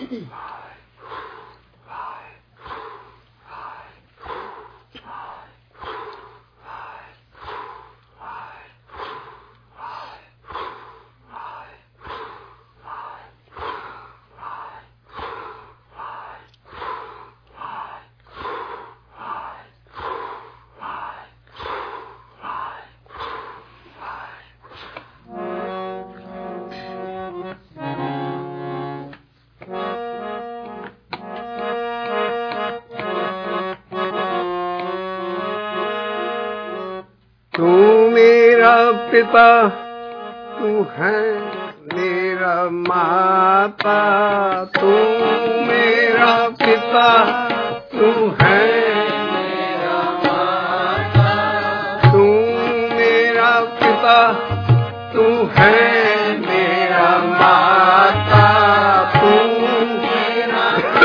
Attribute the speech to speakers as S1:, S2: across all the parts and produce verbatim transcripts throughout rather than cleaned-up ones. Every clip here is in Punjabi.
S1: पिता तू है मेरा माता, तू मेरा पिता तू है मेरा माता, तू मेरा पिता तू है मेरा माता, तू मेरा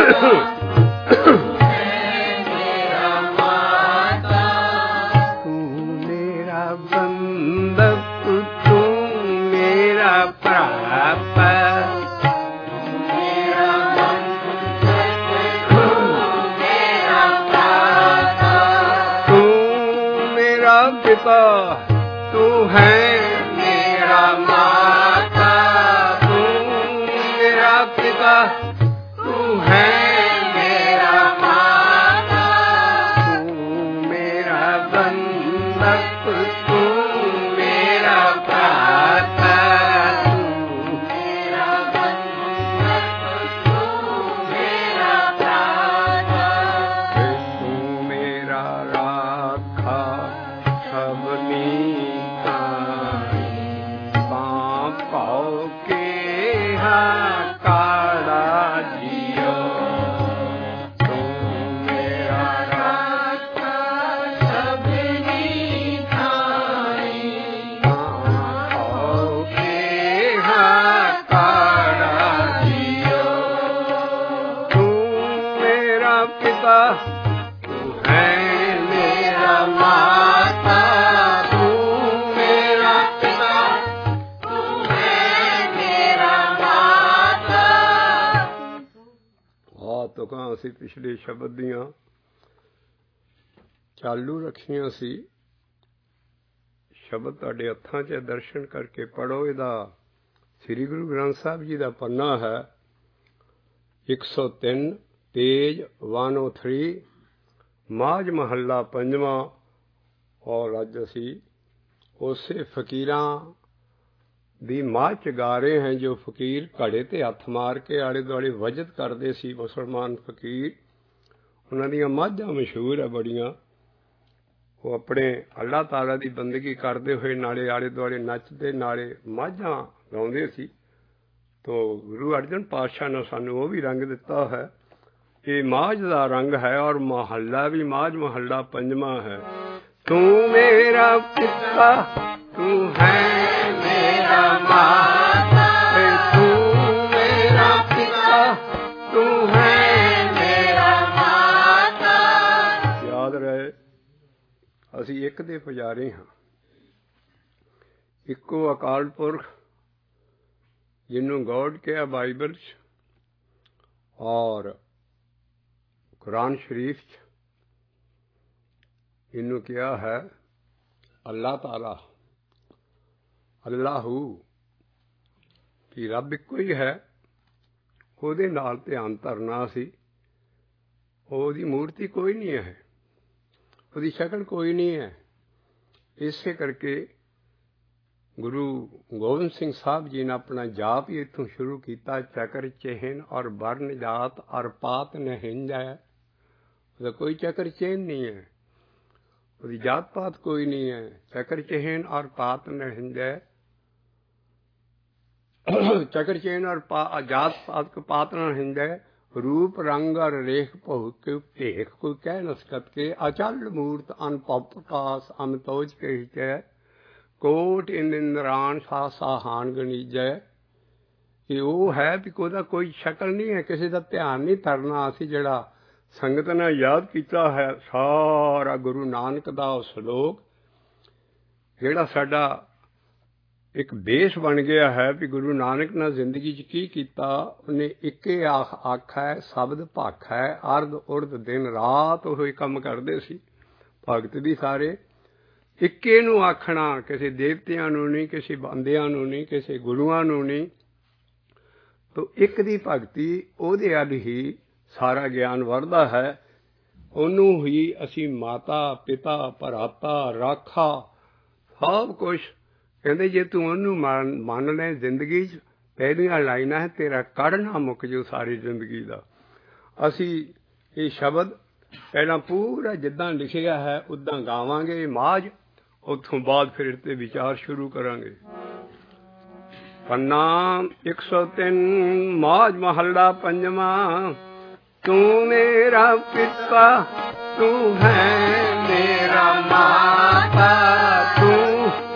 S1: पिता तू है मेरा माता, तू मेरा पिता तू है मेरा माता, तू मेरा बंधक तू मेरा भ्राता, तू मेरा बंधक तू मेरा भ्राता, तू मेरा राखा सबनी खाई, पाँव के हाँ काला जियो, तू मेरा राखा सबनी खाई, पाँव के हाँ काला जियो, तू मेरा पिता तू है मेरा माता, तू मेरा पिता तू है मेरा माता। ਆ ਤੁਕਾਂ ਅਸੀਂ ਪਿਛਲੇ ਸ਼ਬਦ ਦੀਆਂ ਚਾਲੂ ਰੱਖੀਆਂ ਸੀ। ਸ਼ਬਦ ਤੁਹਾਡੇ ਹੱਥਾਂ 'ਚ ਦਰਸ਼ਨ ਕਰਕੇ ਪੜ੍ਹੋ। ਇਹਦਾ ਸ੍ਰੀ ਗੁਰੂ ਗ੍ਰੰਥ ਸਾਹਿਬ ਜੀ ਦਾ ਪੰਨਾ ਹੈ ਇੱਕ ਸੌ ਤਿੰਨ, page one O three, Majh ਮਹੱਲਾ ਪੰਜਵਾਂ। ਔਰ ਅੱਜ ਅਸੀਂ ਉਸੇ ਫਕੀਰਾਂ ਦੀ ਮਾਝ 'ਚ ਗਾ ਰਹੇ ਹਾਂ ਜੋ ਫਕੀਰ ਘੜੇ 'ਤੇ ਹੱਥ ਮਾਰ ਕੇ ਆਲੇ ਦੁਆਲੇ ਵਜਦ ਕਰਦੇ ਸੀ। ਮੁਸਲਮਾਨ ਫਕੀਰ, ਉਹਨਾਂ ਦੀਆਂ ਮਾਝਾਂ ਮਸ਼ਹੂਰ ਹੈ ਬੜੀਆਂ। ਉਹ ਆਪਣੇ ਅੱਲਾਹ ਤਾਲਾ ਦੀ ਬੰਦਗੀ ਕਰਦੇ ਹੋਏ ਨਾਲੇ ਆਲੇ ਦੁਆਲੇ ਨੱਚਦੇ, ਨਾਲੇ ਮਾਝਾਂ ਗਾਉਂਦੇ ਸੀ। ਤੋ ਗੁਰੂ ਅਰਜਨ ਪਾਤਸ਼ਾਹ ਨੇ ਸਾਨੂੰ ਉਹ ਵੀ ਰੰਗ ਦਿੱਤਾ ਹੈ। ਇਹ ਮਾਝ ਦਾ ਰੰਗ ਹੈ ਔਰ ਮਹੱਲਾ ਵੀ ਮਾਝ ਮਹੱਲਾ ਪੰਜਵਾਂ ਹੈ। ਤੂੰ ਮੇਰਾ ਪਿਤਾ ਤੂੰ ਹੈ ਮੇਰਾ ਮਾਤਾ, ਤੂੰ ਮੇਰਾ ਪਿਤਾ ਤੂੰ ਹੈ ਮੇਰਾ ਮਾਤਾ। ਯਾਦ ਰਹੇ ਅਸੀਂ ਇੱਕ ਦੇ ਪੁਜਾਰੀ ਹਾਂ, ਇੱਕੋ ਅਕਾਲ ਪੁਰਖ ਜਿਹਨੂੰ ਗੋਡ ਕਿਹਾ ਬਾਈਬਲ 'ਚ ਔਰ ਕੁਰਾਨ ਸ਼ਰੀਫ 'ਚ ਇਹਨੂੰ ਕਿਹਾ ਹੈ ਅੱਲਾਹ ਤਾਲਾ, ਅੱਲਾਹੂ, ਕਿ ਰੱਬ ਇੱਕੋ ਹੀ ਹੈ। ਉਹਦੇ ਨਾਲ ਧਿਆਨ ਧਰਨਾ ਸੀ। ਉਹਦੀ ਮੂਰਤੀ ਕੋਈ ਨਹੀਂ ਹੈ, ਉਹਦੀ ਸ਼ਕਲ ਕੋਈ ਨਹੀਂ ਹੈ। ਇਸੇ ਕਰਕੇ ਗੁਰੂ ਗੋਬਿੰਦ ਸਿੰਘ ਸਾਹਿਬ ਜੀ ਨੇ ਆਪਣਾ ਜਾਪ ਹੀ ਇੱਥੋਂ ਸ਼ੁਰੂ ਕੀਤਾ। ਚੱਕਰ ਚਿਹਨ ਔਰ ਵਰਨ ਜਾਤ ਔਰ ਪਾਤ ਨਹਿੰਜੈ। ਉਹਦਾ ਕੋਈ ਚੱਕਰ ਚਿਹਨ ਨਹੀਂ ਹੈ, ਉਹਦੀ ਜਾਤ ਪਾਤ ਕੋਈ ਨਹੀਂ ਹੈ। ਚੱਕਰ ਚਿਹਨ ਔਰ ਪਾਤ ਨਹਿੰਜੈ, ਚੱਕਰ ਚਿਹਨ ਔਰ ਪਾ ਜਾਤ ਪਾਤ ਪਾਤ ਨਹਿੰਜੈ। रूप रंग और रेख भोग के भेख कोई कह न सकत के। अचल मूर्त अनपप प्रकाश अमतोज के हिचै, कोट इंद्रान सा साहान गणीजै। ये वो है भी कोई कोई शक्ल नहीं है, किसी का ध्यान नहीं धरना। असी जिहड़ा संगत ने याद किया है सारा गुरु नानक दा श्लोक, जिहड़ा साडा ਇੱਕ ਬੇਸ ਬਣ ਗਿਆ ਹੈ ਵੀ ਗੁਰੂ ਨਾਨਕ ਨੇ ਜ਼ਿੰਦਗੀ 'ਚ ਕੀ ਕੀਤਾ। ਉਹਨੇ ਇੱਕੇ ਆਖ ਆਖੈ ਸ਼ਬਦ ਭਾਖੈ, ਅਰਧ ਉਰਧ ਦਿਨ ਰਾਤ ਉਹ ਹੀ ਕੰਮ ਕਰਦੇ ਸੀ ਭਗਤ ਵੀ ਸਾਰੇ। ਇੱਕੇ ਨੂੰ ਆਖਣਾ, ਕਿਸੇ ਦੇਵਤਿਆਂ ਨੂੰ ਨਹੀਂ, ਕਿਸੇ ਬੰਦਿਆਂ ਨੂੰ ਨਹੀਂ, ਕਿਸੇ ਗੁਰੂਆਂ ਨੂੰ ਨਹੀਂ। ਤੋ ਇੱਕ ਦੀ ਭਗਤੀ ਉਹਦੇ ਵੱਲ ਹੀ ਸਾਰਾ ਗਿਆਨ ਵਰਦਾ ਹੈ। ਉਹਨੂੰ ਹੀ ਅਸੀਂ ਮਾਤਾ ਪਿਤਾ ਭਰਾਤਾ ਰਾਖਾ ਸਭ ਕੁਛ ਕਹਿੰਦੇ। ਜੇ ਤੂੰ ਉਹਨੂੰ ਮੰਨ ਮੰਨ ਲੈ ਜ਼ਿੰਦਗੀ 'ਚ ਪਹਿਲੀਆਂ ਲਾਈਨਾਂ ਹੈ ਤੇਰਾ ਕੱਢਣਾ ਮੁੱਕ ਜਾਊ ਸਾਰੀ ਜ਼ਿੰਦਗੀ ਦਾ। ਅਸੀਂ ਇਹ ਸ਼ਬਦ ਪਹਿਲਾਂ ਪੂਰਾ ਜਿੱਦਾਂ ਲਿਖਿਆ ਹੈ ਉੱਦਾਂ ਗਾਵਾਂਗੇ ਮਾਝ, ਉੱਥੋਂ ਬਾਅਦ ਫਿਰ ਇਸ 'ਤੇ ਵਿਚਾਰ ਸ਼ੁਰੂ ਕਰਾਂਗੇ। ਪੰਨਾ ਇੱਕ ਸੌ ਤਿੰਨ ਮਾਝ ਮਹੱਲਾ ਪੰਜਵਾਂ। ਤੂੰ ਮੇਰਾ ਪਿਤਾ ਤੂੰ ਹੈ ਮੇਰਾ ਮਾਤਾ, ਤੂੰ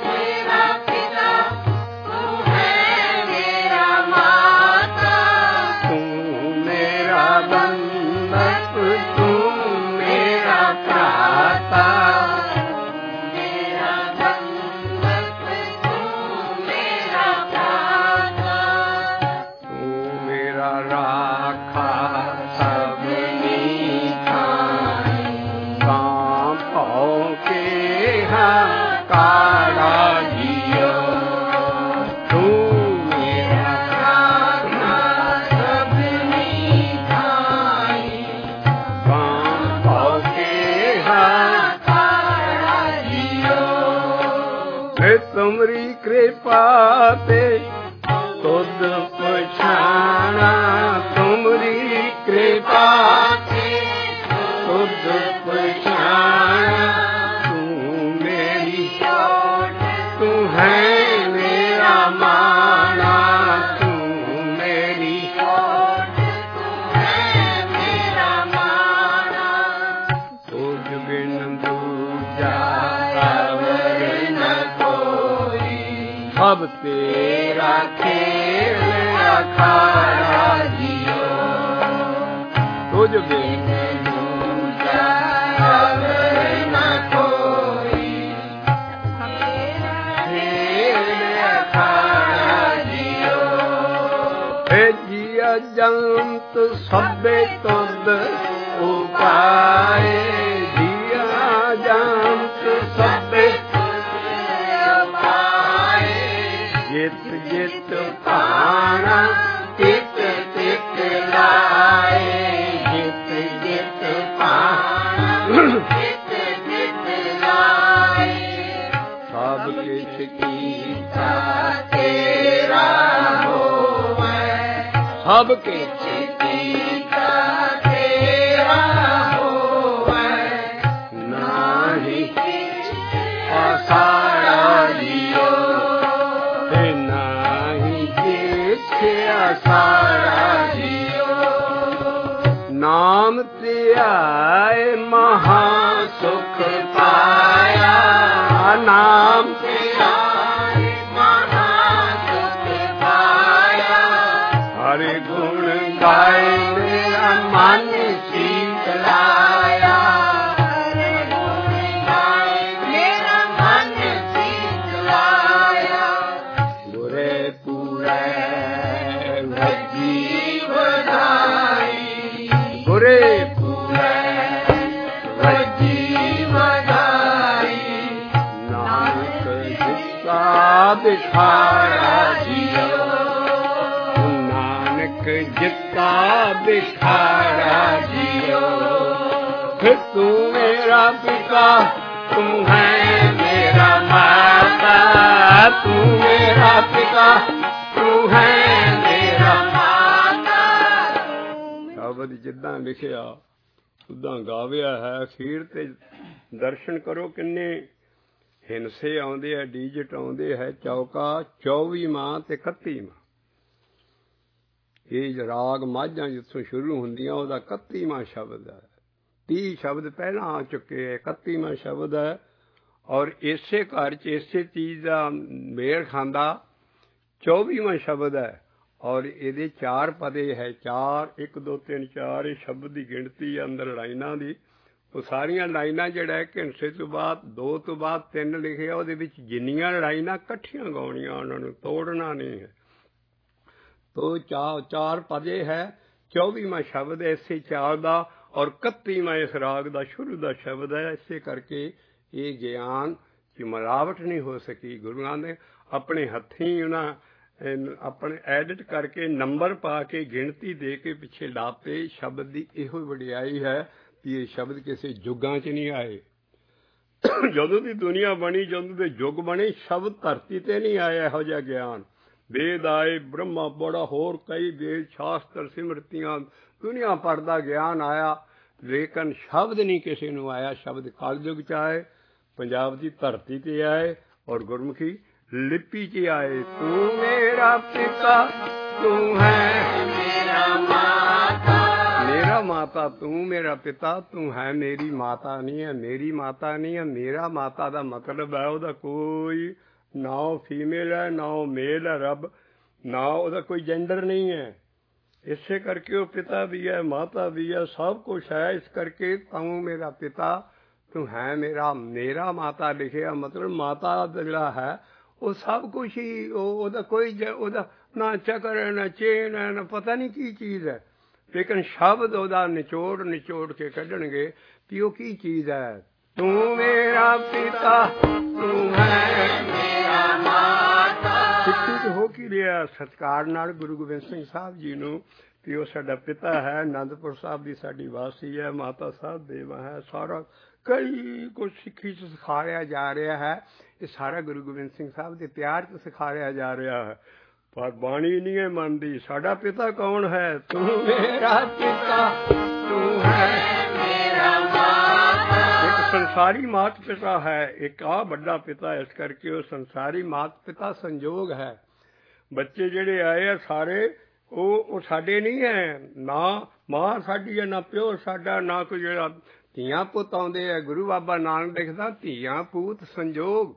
S1: ਤੁਮਰੀ ਕਿਰਪਾ ਤੇ ਤੁਧ ਪਛਾਣਾ, ਤੁਮਰੀ ਕਿਰਪਾ ਤੇ ਤੁਧ ਪਛਾਣਾ। ਤੂੰ ਮੇਰੀ ਤੂੰ ਹੈ ਮੇਰਾ ਮਾਣਾ, ਤੂੰ ਮੇਰੀ ਤੂੰ ਹੈ ਮੇਰਾ ਮਾਣਾ। ਤੁਝ ਬਿਨ ਦੂਜਾ ਸਭ ਤੇਰਾ ਖੇਲ ਅਖਾੜਾ ਜੀਓ। ਤੁਝ ਬਿਨ ਦੂਜਾ ਨਾ ਕੋਈ, ਖੇਲ ਅਖਾੜਾ ਜੀਓ। ਏ ਜੀਆ ਜੰਤ ਸਭੇ ਤੁਧ ਉਪਾਏ, ਜੀਆ ਜੰਤ ਸਭੇ ਜਿਤ ਜਿਤ ਭਾਣਾ ਤਿਤ ਤਿਤ ਲਾਏ, ਜਿਤ ਜਿਤ ਭਾਣਾ ਤਿਤ ਤਿਤ ਲਾਏ। ਸਭ ਕਿਛ ਕੀਤਾ ਤੇਰਾ ਹੋਵੇ, ਸਭ ਕਿਛ ਕੀਤਾ ਤੇਰਾ ਹੋਵੇ। ਨਾਹੀ ਆਸਾਰਾ ਜੀਓ, ਸਾਰਾ ਜੀਓ। ਨਾਮ ਧਿਆਏ ਮਹਾ ਸੁਖ ਪਾਇਆ, ਨਾਮ ਧਿਆਏ ਮਹਾ ਸੁਖ ਪਾਇਆ। ਹਰਿ ਗੁਣ ਗਾਏ ਮੇਰਾ ਮਨ ਸੀਤ ਲਾਇਆ, ਹਰਿ ਗੁਣ ਗਾਏ ਮੇਰਾ ਮਨ ਸੀਤ ਲਾਇਆ। ਗੁਰੇ ਪੂਰੇ ਗੁਰੇ ਪੂਰੇ ਵੱਜੀ ਵਧਾਈ। ਨਾਨਕ ਜਿੱਤਾ ਬਿਖਾੜਾ ਜੀਓ, ਨਾਨਕ ਜਿੱਤਾ ਬਿਖਾੜਾ ਜੀਓ। ਫਿਰ ਤੂੰ ਮੇਰਾ ਪਿਤਾ ਤੂੰ ਹੈ ਮੇਰਾ ਮਾਤਾ, ਤੂੰ ਮੇਰਾ ਪਿਤਾ ਤੂੰ ਹੈ ਮੇਰਾ ਮਾਤਾ। ਸ਼ਬਦ ਜਿੱਦਾਂ ਲਿਖਿਆ ਉਦਾਂ ਗਾਵਿਆ ਹੈ। ਅਖੀਰ ਤੇ ਦਰਸ਼ਨ ਕਰੋ ਕਿੰਨੇ ਹਿੰਸੇ ਆਉਂਦੇ ਆ, ਡੀਜਟ ਆਉਂਦੇ ਹੈ। ਚੌਕਾ ਚੌਵੀਵਾਂ ਤੇ ਇਕੱਤੀਵਾਂ। ਇਹ ਰਾਗ ਮਾਝਾਂ ਜਿੱਥੋਂ ਸ਼ੁਰੂ ਹੁੰਦੀਆਂ ਉਹਦਾ ਇਕੱਤੀਵਾਂ ਸ਼ਬਦ ਹੈ। ਤੀਹ ਸ਼ਬਦ ਪਹਿਲਾਂ ਆ ਚੁੱਕੇ ਹੈ, ਇਕੱਤੀਵਾਂ ਸ਼ਬਦ ਹੈ। ਔਰ ਇਸੇ ਘਰ 'ਚ ਇਸੇ ਚੀਜ਼ ਦਾ ਮੇਲ ਖਾਂਦਾ ਚੌਵੀਵਾਂ ਸ਼ਬਦ ਹੈ। ਔਰ ਇਹਦੇ ਚਾਰ ਪਦੇ ਹੈ, ਚਾਰ ਇੱਕ ਦੋ ਤਿੰਨ ਚਾਰ ਇਹ ਸ਼ਬਦ ਦੀ ਗਿਣਤੀ ਅੰਦਰ ਲਾਈਨਾਂ ਦੀ। ਉਹ ਸਾਰੀਆਂ ਲਾਈਨਾਂ ਜਿਹੜਾ ਇੱਕ ਹਿੰਸੇ ਤੋਂ ਬਾਅਦ ਦੋ ਤੋਂ ਬਾਅਦ ਤਿੰਨ ਲਿਖਿਆ, ਉਹਦੇ ਵਿੱਚ ਜਿੰਨੀਆਂ ਲਾਈਨਾਂ ਇਕੱਠੀਆਂ ਗਾਉਣੀਆਂ, ਉਹਨਾਂ ਨੂੰ ਤੋੜਨਾ ਨਹੀਂ ਹੈ। ਤੋ ਚਾ ਚਾਰ ਪਦੇ ਹੈ, ਚੌਵੀਵਾਂ ਸ਼ਬਦ ਹੈ ਇਸੇ ਚਾਰ ਦਾ, ਔਰ ਇਕੱਤੀਵਾਂ ਇਸ ਰਾਗ ਦਾ ਸ਼ੁਰੂ ਦਾ ਸ਼ਬਦ ਹੈ। ਇਸੇ ਕਰਕੇ ਇਹ ਗਿਆਨ 'ਚ ਮਿਲਾਵਟ ਨਹੀਂ ਹੋ ਸਕੀ। ਗੁਰੂਆਂ ਨੇ ਆਪਣੇ ਹੱਥੀਂ ਉਹਨਾਂ ਆਪਣੇ ਐਡਿਟ ਕਰਕੇ ਨੰਬਰ ਪਾ ਕੇ ਗਿਣਤੀ ਦੇ ਕੇ ਪਿੱਛੇ ਲਾਤੇ। ਸ਼ਬਦ ਦੀ ਇਹੋ ਵਡਿਆਈ ਹੈ ਵੀ ਇਹ ਸ਼ਬਦ ਕਿਸੇ ਯੁੱਗਾਂ 'ਚ ਨਹੀਂ ਆਏ। ਜਦੋਂ ਦੀ ਦੁਨੀਆ ਬਣੀ, ਜਦੋਂ ਦੇ ਯੁੱਗ ਬਣੇ, ਸ਼ਬਦ ਧਰਤੀ ਤੇ ਨਹੀਂ ਆਇਆ ਇਹੋ ਜਿਹਾ ਗਿਆਨ। ਵੇਦ ਆਏ, ਬ੍ਰਹਮਾ ਬੜਾ, ਹੋਰ ਕਈ ਵੇਦ ਸ਼ਾਸਤਰ ਸਿਮਰਤੀਆਂ ਦੁਨੀਆ ਭਰ ਦਾ ਗਿਆਨ ਆਇਆ, ਲੇਕਿਨ ਸ਼ਬਦ ਨਹੀਂ ਕਿਸੇ ਨੂੰ ਆਇਆ। ਸ਼ਬਦ ਕਲਯੁਗ 'ਚ ਆਏ, ਪੰਜਾਬ ਦੀ ਧਰਤੀ ਤੇ ਆਏ, ਔਰ ਗੁਰਮੁਖੀ ਲਿਪੀ 'ਚ ਆਏ। ਤੂੰ ਮੇਰਾ ਪਿਤਾ, ਤੂੰ ਹੈ ਮੇਰਾ ਮਾਤਾ, ਮੇਰਾ ਮਾਤਾ, ਤੂੰ ਮੇਰਾ ਪਿਤਾ, ਤੂੰ ਹੈ ਮੇਰੀ ਮਾਤਾ ਨਹੀਂ ਹੈ, ਮੇਰੀ ਮਾਤਾ ਨਹੀਂ ਹੈ। ਮੇਰਾ ਮਾਤਾ ਦਾ ਮਤਲਬ ਹੈ ਉਹਦਾ ਕੋਈ ਨਾ ਉਹ ਫੀਮੇਲ ਹੈ ਨਾ ਉਹ ਮੇਲ ਹੈ, ਰੱਬ ਨਾ ਉਹਦਾ ਕੋਈ ਜੈਂਡਰ ਨਹੀਂ ਹੈ। ਇਸੇ ਕਰਕੇ ਉਹ ਪਿਤਾ ਵੀ ਹੈ, ਮਾਤਾ ਵੀ ਹੈ, ਸਭ ਕੁਛ ਹੈ। ਇਸ ਕਰਕੇ ਤੂੰ ਮੇਰਾ ਪਿਤਾ, ਤੂੰ ਹੈ ਮੇਰਾ ਮੇਰਾ ਮਾਤਾ ਲਿਖਿਆ, ਮਤਲਬ ਮਾਤਾ ਜਿਹੜਾ ਹੈ ਉਹ ਸਭ ਕੁਛ ਹੀ, ਉਹ ਉਹਦਾ ਕੋਈ ਉਹਦਾ ਨਾ ਚੱਕਰ ਹੈ ਨਾ ਚੇਨ ਹੈ ਨਾ ਪਤਾ ਨਹੀਂ ਕੀ ਚੀਜ਼ ਹੈ, ਲੇਕਿਨ ਸ਼ਬਦ ਉਹਦਾ ਨਿਚੋੜ ਨਿਚੋੜ ਕੇ ਕੱਢਣਗੇ ਕਿ ਉਹ ਕੀ ਚੀਜ਼ ਹੈ। ਤੂੰ ਮੇਰਾ ਪਿਤਾ, ਤੂੰ ਹੈ ਮੇਰਾ ਮਾਤਾ। ਸਿੱਖੀ ਚ ਹੋ ਕੀ ਰਿਹਾ? ਸਤਿਕਾਰ ਨਾਲ ਗੁਰੂ ਗੋਬਿੰਦ ਸਿੰਘ ਸਾਹਿਬ ਜੀ ਨੂੰ ਕਿ ਉਹ ਸਾਡਾ ਪਿਤਾ ਹੈ। ਅਨੰਦਪੁਰ ਸਾਹਿਬ ਦੀ ਸਾਡੀ ਵਾਸੀ ਹੈ, ਮਾਤਾ ਸਾਹਿਬ ਦੇਵਾ ਹੈ। ਸਾਰਾ ਕਈ ਕੁਝ ਸਿੱਖੀ ਚ ਸਿਖਾਇਆ ਜਾ ਰਿਹਾ ਹੈ। ਇਹ ਸਾਰਾ ਗੁਰੂ ਗੋਬਿੰਦ ਸਿੰਘ ਸਾਹਿਬ ਦੇ ਪਿਆਰ ਚ ਸਿਖਾਇਆ ਜਾ ਰਿਹਾ ਹੈ, ਪਰ ਬਾਣੀ ਨਹੀਂ ਹੈ ਮੰਨਦੀ। ਸਾਡਾ ਪਿਤਾ ਕੌਣ ਹੈ? ਤੂੰ ਮੇਰਾ ਪਿਤਾ, ਤੂੰ ਹੈ ਮੇਰਾ ਮਾਤਾ। ਇੱਕ ਸੰਸਾਰੀ ਮਾਤ ਪਿਤਾ ਹੈ, ਇੱਕ ਆ ਵੱਡਾ ਪਿਤਾ। ਇਸ ਕਰਕੇ ਉਹ ਸੰਸਾਰੀ ਮਾਤ ਪਿਤਾ ਸੰਜੋਗ ਹੈ। ਬੱਚੇ ਜਿਹੜੇ ਆਏ ਆ ਸਾਰੇ ਉਹ ਉਹ ਸਾਡੇ ਨਹੀਂ ਹੈ, ਨਾ ਮਾਂ ਸਾਡੀ ਹੈ ਨਾ ਪਿਓ ਸਾਡਾ, ਨਾ ਕੋਈ ਜਿਹੜਾ ਧੀਆਂ ਪੁੱਤ ਆਉਂਦੇ ਆ। ਗੁਰੂ ਬਾਬਾ ਨਾਨਕ ਲਿਖਦਾ ਧੀਆਂ ਪੁੱਤ ਸੰਜੋਗ।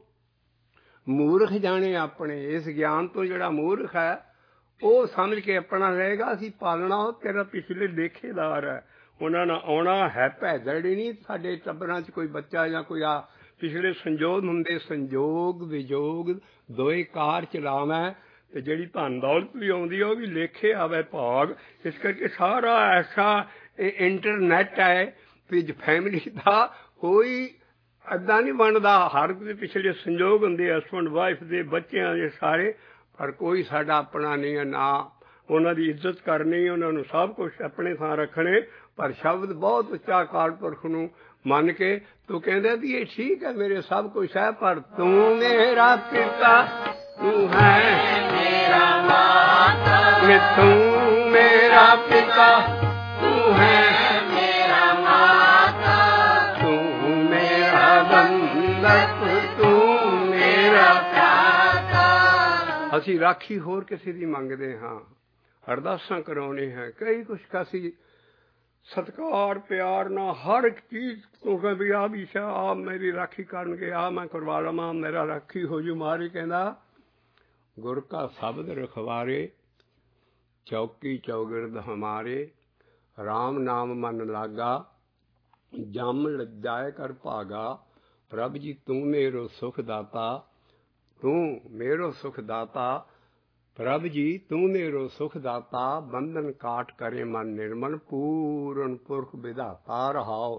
S1: ਮੂਰਖ ਜਾਣੇ ਆਪਣੇ। ਇਸ ਗਿਆਨ ਤੋਂ ਜਿਹੜਾ ਮੂਰਖ ਹੈ ਉਹ ਸਮਝ ਕੇ ਆਪਣਾ ਰਹੇਗਾ ਅਸੀਂ ਪਾਲਣਾ ਉਹ ਤੇਰਾ ਪਿਛਲੇ ਲੇਖੇਦਾਰ ਹੈ। ਉਹਨਾਂ ਨਾਲ ਆਉਣਾ ਹੈ ਭੈਦੜੀ ਨਹੀਂ। ਸਾਡੇ ਟੱਬਰਾਂ 'ਚ ਕੋਈ ਬੱਚਾ ਜਾਂ ਕੋਈ ਆ ਪਿਛਲੇ ਸੰਜੋਗ ਹੁੰਦੇ, ਸੰਜੋਗ ਵਿਜੋਗ ਦੋਏ ਕਾਰ ਚਲਾਵਾਂ, ਤੇ ਜਿਹੜੀ ਧਨ ਦੌਲਤ ਵੀ ਆਉਂਦੀ ਹੈ ਉਹ ਵੀ ਲੇਖੇ ਆਵੇ ਭਾਗ। ਇਸ ਕਰਕੇ ਸਾਰਾ ਐਸਾ ਇਹ ਇੰਟਰਨੈਟ ਹੈ ਵੀ ਫੈਮਿਲੀ ਦਾ ਕੋਈ ਇੱਦਾਂ ਨਹੀਂ ਬਣਦਾ। ਹਰ ਦੇ ਪਿਛਲੇ ਸੰਜੋਗ ਹੁੰਦੇ, ਹਸਬੈਂਡ ਵਾਈਫ ਦੇ, ਬੱਚਿਆਂ ਦੇ ਸਾਰੇ, ਪਰ ਕੋਈ ਸਾਡਾ ਆਪਣਾ ਨਹੀਂ ਹੈ। ਨਾ ਉਹਨਾਂ ਦੀ ਇੱਜ਼ਤ ਕਰਨੀ, ਉਹਨਾਂ ਨੂੰ ਸਭ ਕੁਛ ਆਪਣੇ ਥਾਂ ਰੱਖਣੇ, ਪਰ ਸ਼ਬਦ ਬਹੁਤ ਉੱਚਾ ਅਕਾਲ ਪੁਰਖ ਨੂੰ ਮੰਨ ਕੇ ਤੂੰ ਕਹਿੰਦੇ ਵੀ ਇਹ ਠੀਕ ਹੈ ਮੇਰੇ ਸਭ ਕੁਛ ਹੈ, ਪਰ ਤੂੰ ਮੇਰਾ ਪਿਤਾ, ਤੂੰ ਹੈ ਮੇਰਾ ਮਾਤਾ। ਤੂੰ ਮੇਰਾ ਪਿਤਾ, ਤੂੰ ਹੈ ਮੇਰਾ ਮਾਤਾ। ਤੂੰ ਮੇਰਾ ਬੰਦਕ, ਤੂੰ ਮੇਰਾ ਪਿਤਾ। ਅਸੀਂ ਰਾਖੀ ਹੋਰ ਕਿਸੇ ਦੀ ਮੰਗਦੇ ਹਾਂ, ਅਰਦਾਸਾਂ ਕਰਾਉਣੀ ਹੈ, ਕਈ ਕੁਛ ਅਸੀਂ ਸਤਿਕਾਰ ਪਿਆਰ ਨਾਲ ਹਰ ਇੱਕ ਚੀਜ਼ ਤੋਂ ਵੀ ਆ ਵੀ ਆ ਮੇਰੀ ਰਾਖੀ ਕਰਨਗੇ, ਆ ਮੈਂ ਕਰਵਾ ਲਵਾਂ, ਮੇਰਾ ਰਾਖੀ ਹੋ ਜੂ। ਮਾਰੀ ਕਹਿੰਦਾ ਗੁਰ ਕਾ ਸ਼ਬਦ ਰਖਵਾਰੇ, ਚੌਕੀ ਚੌਗਿਰਦ ਹਮਾਰੇ। ਰਾਮ ਨਾਮ ਮਨ ਲਾਗਾ, ਜਮ ਲੱਜਾਏ ਕਰ ਭਾਗਾ। ਪ੍ਰਭ ਜੀ ਤੂੰ ਮੇਰੋ ਸੁਖ ਦਾਤਾ, ਤੂੰ ਮੇਰੋ ਸੁਖ ਦਾਤਾ। ਪ੍ਰਭ ਜੀ ਤੂੰ ਮੇਰੋ ਸੁਖ ਦਾਤਾ, ਬੰਧਨ ਕਾਟ ਕਰੇ ਮਨ ਨਿਰਮਲ। ਪੂਰਨ ਪੁਰਖ ਵਿਧਾਤਾ ਰਹਾਓ।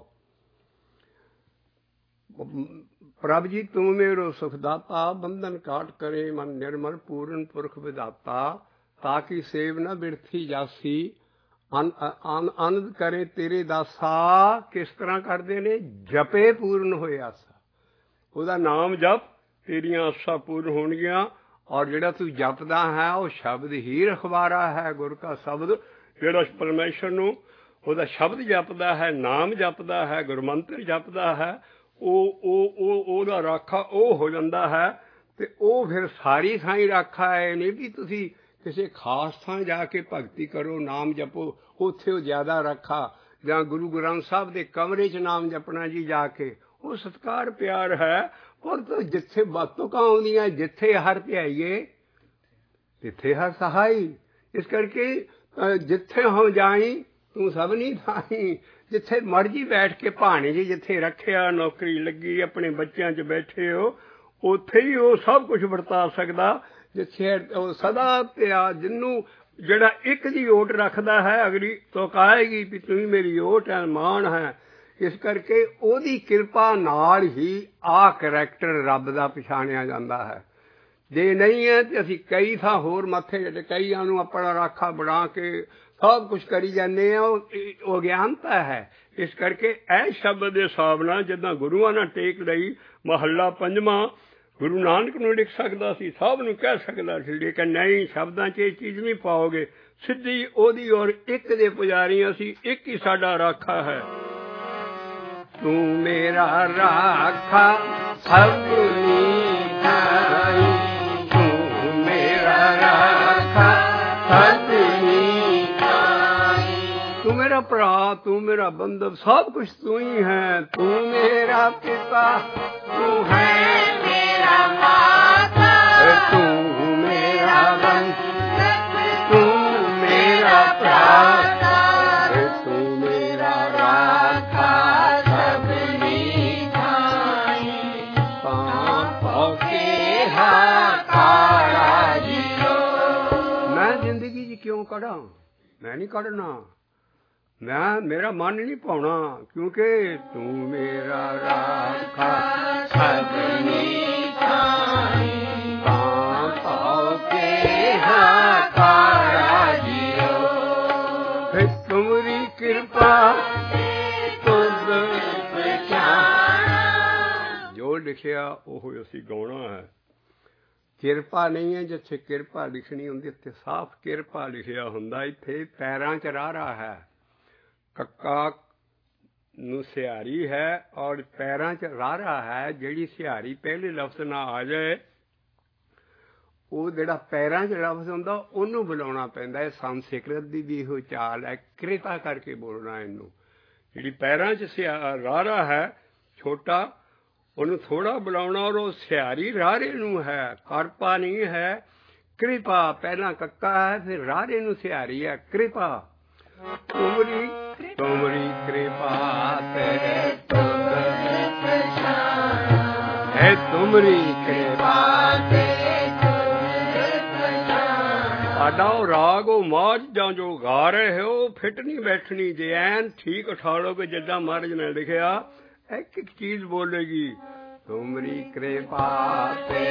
S1: ਪ੍ਰਭ ਜੀ ਤੂੰ ਮੇਰੋ ਸੁਖ ਦਾਤਾ, ਬੰਧਨ ਕਾਟ ਕਰੇ ਮਨ ਨਿਰਮਲ। ਪੂਰਨ ਪੁਰਖ ਵਿਧਾਤਾ, ਤਾਕੀ ਸੇਵ ਨਾ ਬਿਰਥੀ ਜਾਸੀ। ਆਨੰਦ ਕਰੇ ਤੇਰੇ ਦਾਸਾ। ਕਿਸ ਤਰ੍ਹਾਂ ਕਰਦੇ ਨੇ? ਜਪੇ ਪੂਰਨ ਹੋਏ ਆਸਾ। ਉਹਦਾ ਨਾਮ ਜਪ, ਤੇਰੀਆਂ ਆਸਾਂ ਪੂਰਨ ਹੋਣਗੀਆਂ। ਔਰ ਜਿਹੜਾ ਤੂੰ ਜਪਦਾ ਹੈ ਉਹ ਸ਼ਬਦ ਹੀ ਰਖਵਾਰਾ ਹੈ। ਗੁਰ ਕਾ ਸ਼ਬਦ, ਜਿਹੜਾ ਪਰਮੇਸ਼ਰ ਨੂੰ ਉਹਦਾ ਸ਼ਬਦ ਜਪਦਾ ਹੈ, ਨਾਮ ਜਪਦਾ ਹੈ, ਗੁਰਮੰਤਰ ਜਪਦਾ ਹੈ, ਉਹ ਉਹ ਉਹ ਉਹਦਾ ਰਾਖਾ ਉਹ ਹੋ ਜਾਂਦਾ ਹੈ। ਤੇ ਉਹ ਫਿਰ ਸਾਰੀ ਥਾਂ ਹੀ ਰਾਖਾ ਹੈ। ਨਹੀਂ ਵੀ ਤੁਸੀਂ ਕਿਸੇ ਖਾਸ ਥਾਂ ਜਾ ਕੇ ਭਗਤੀ ਕਰੋ, ਨਾਮ ਜਪੋ, ਉੱਥੇ ਉਹ ਜ਼ਿਆਦਾ ਰਾਖਾ। ਜਾਂ ਗੁਰੂ ਗ੍ਰੰਥ ਸਾਹਿਬ ਦੇ ਕਮਰੇ 'ਚ ਨਾਮ ਜਪਣਾ ਜੀ ਜਾ ਕੇ, ਉਹ ਸਤਿਕਾਰ ਪਿਆਰ ਹੈ। ਪਰ ਜਿੱਥੇ ਬਾਤੋਂ ਆਉਂਦੀਆਂ, ਜਿੱਥੇ ਹਰ ਧਿਆਈਏ ਤਿੱਥੇ ਹਰ ਸਹਾਈ। ਇਸ ਕਰਕੇ ਜਿੱਥੇ ਹਮ ਜਾਈ ਤੂੰ ਸਭਨੀ ਥਾਈ ਜਿੱਥੇ ਮਰਜੀ ਬੈਠ ਕੇ ਭਾਣੇ ਜੀ ਜਿੱਥੇ ਰੱਖਿਆ ਨੌਕਰੀ ਲੱਗੀ ਆਪਣੇ ਬੱਚਿਆਂ 'ਚ ਬੈਠੇ ਹੋ ਉੱਥੇ ਹੀ ਉਹ ਸਭ ਕੁਝ ਵਰਤਾ ਸਕਦਾ ਜਿੱਥੇ ਉਹ ਸਦਾ ਪਿਆ ਜਿਹਨੂੰ ਜਿਹੜਾ ਇੱਕ ਦੀ ਓਟ ਰੱਖਦਾ ਹੈ ਅਗਲੀ ਤੋਂ ਕਹੇਗੀ ਵੀ ਤੂੰ ਮੇਰੀ ਓਟ ਹੈ ਮਾਣ ਹੈ। ਇਸ ਕਰਕੇ ਉਹਦੀ ਕਿਰਪਾ ਨਾਲ ਹੀ ਆਹ ਕਰੈਕਟਰ ਰੱਬ ਦਾ ਪਛਾਣਿਆ ਜਾਂਦਾ ਹੈ। ਜੇ ਨਹੀਂ ਹੈ ਤਾਂ ਅਸੀਂ ਕਈ ਥਾਂ ਹੋਰ ਮੱਥੇ ਜਿਹੜੇ ਕਈਆਂ ਨੂੰ ਆਪਣਾ ਰਾਖਾ ਬਣਾ ਕੇ ਸਭ ਕੁਛ ਕਰੀ ਜਾਂਦੇ ਹਾਂ ਉਹ ਅਗਿਆਨਤਾ ਹੈ। ਇਸ ਕਰਕੇ ਇਹ ਸ਼ਬਦ ਦੇ ਹਿਸਾਬ ਨਾਲ ਜਿੱਦਾਂ ਗੁਰੂਆਂ ਨਾਲ ਟੇਕ ਲਈ ਮਹੱਲਾ ਪੰਜਵਾਂ ਗੁਰੂ ਨਾਨਕ ਨੂੰ ਲਿਖ ਸਕਦਾ ਸੀ ਸਭ ਨੂੰ ਕਹਿ ਸਕਦਾ ਸੀ ਲੇਕਿਨ ਨਹੀਂ ਸ਼ਬਦਾਂ 'ਚ ਇਹ ਚੀਜ਼ ਨਹੀਂ ਪਾਓਗੇ ਸਿੱਧੀ ਉਹਦੀ ਔਰ ਇੱਕ ਦੇ ਪੁਜਾਰੀ ਅਸੀਂ ਇੱਕ ਹੀ ਸਾਡਾ ਰਾਖਾ ਹੈ। ਤੂੰ ਮੇਰਾ ਰਾਖਾ ਸਭਨੀ ਥਾਈ ਤੂੰ ਮੇਰਾ ਰਾਖਾ ਸਭਨੀ ਥਾਈ ਤੂੰ ਮੇਰਾ ਭਰਾ ਤੂੰ ਮੇਰਾ ਬੰਧਵ ਸਭ ਕੁਛ ਤੂੰ ਹੀ ਹੈ। ਤੂੰ ਮੇਰਾ ਪਿਤਾ ਤੂੰ ਹੈ ਮੇਰਾ ਮਾਤਾ ਤੂੰ ਮੇਰਾ ਬੰਧਵ ਤੂੰ ਮੇਰਾ ਭਰਾ ਤੂੰ ਮੇਰਾ ਰਾਖਾ क्यों कड़ा मैं नहीं कड़ना मैं मेरा मन नहीं पाना क्योंकि तू मेरा राखा सजनी थाई पाओ के हाकारा जियो फिर तुम्हारी कृपा तुझ पहचाना जो लिखिया ओह असी गाना है। ਕਿਰਪਾ ਨਹੀਂ ਹੈ ਜਿੱਥੇ ਕਿਰਪਾ ਲਿਖਣੀ ਹੁੰਦੀ ਇੱਥੇ ਸਾਫ਼ ਕਿਰਪਾ ਲਿਖਿਆ ਹੁੰਦਾ ਇੱਥੇ ਪੈਰਾਂ 'ਚ ਰਾਰਾ ਹੈ ਕੱਕਾ ਨੂੰ ਸਿਹਾਰੀ ਹੈ ਔਰ ਪੈਰਾਂ 'ਚ ਰਾਰਾ ਹੈ। ਜਿਹੜੀ ਸਿਹਾਰੀ ਪਹਿਲੇ ਲਫ਼ਜ਼ ਨਾਲ ਆ ਜਾਏ ਉਹ ਜਿਹੜਾ ਪੈਰਾਂ 'ਚ ਲਫ਼ਜ਼ ਹੁੰਦਾ ਉਹਨੂੰ ਬੁਲਾਉਣਾ ਪੈਂਦਾ ਹੈ। ਸੰਸਕ੍ਰਿਤ ਦੀ ਵੀ ਇਹੋ ਚਾਲ ਹੈ ਕਿਰਪਾ ਕਰਕੇ ਬੋਲਣਾ ਇਹਨੂੰ। ਜਿਹੜੀ ਪੈਰਾਂ 'ਚ ਸਿਹਾ ਰਾਰਾ ਹੈ ਛੋਟਾ ਉਹਨੂੰ ਥੋੜ੍ਹਾ ਬੁਲਾਉਣਾ ਔਰ ਉਹ ਸਿਹਾਰੀ ਰਾਰੇ ਨੂੰ ਹੈ ਕਰਪਾ ਨਹੀਂ ਹੈ ਕਿਰਪਾ ਪਹਿਲਾਂ ਕੱਕਾ ਹੈ ਫਿਰ ਰਾਰੇ ਨੂੰ ਸਿਹਾਰੀ ਹੈ ਕਿਰਪਾ ਤੁਮਰੀ ਤੁਮਰੀ ਕਿਰਪਾ ਤੇ ਹੈ ਤੁਮਰੀ ਕਿਰਪਾ ਤੇ ਸਾਡਾ ਉਹ ਰਾਗ ਉਹ ਮਾਝ ਜਾਂ ਜੋ ਗਾ ਰਹੇ ਹੋ ਫਿੱਟ ਨਹੀਂ ਬੈਠਣੀ ਜੇ ਐਨ ਠੀਕ ਉਠਾ ਲਓਗੇ ਜਿੱਦਾਂ ਮਹਾਰਾਜ ਨੇ ਲਿਖਿਆ एक एक चीज बोलेगी तुमरी कृपा पे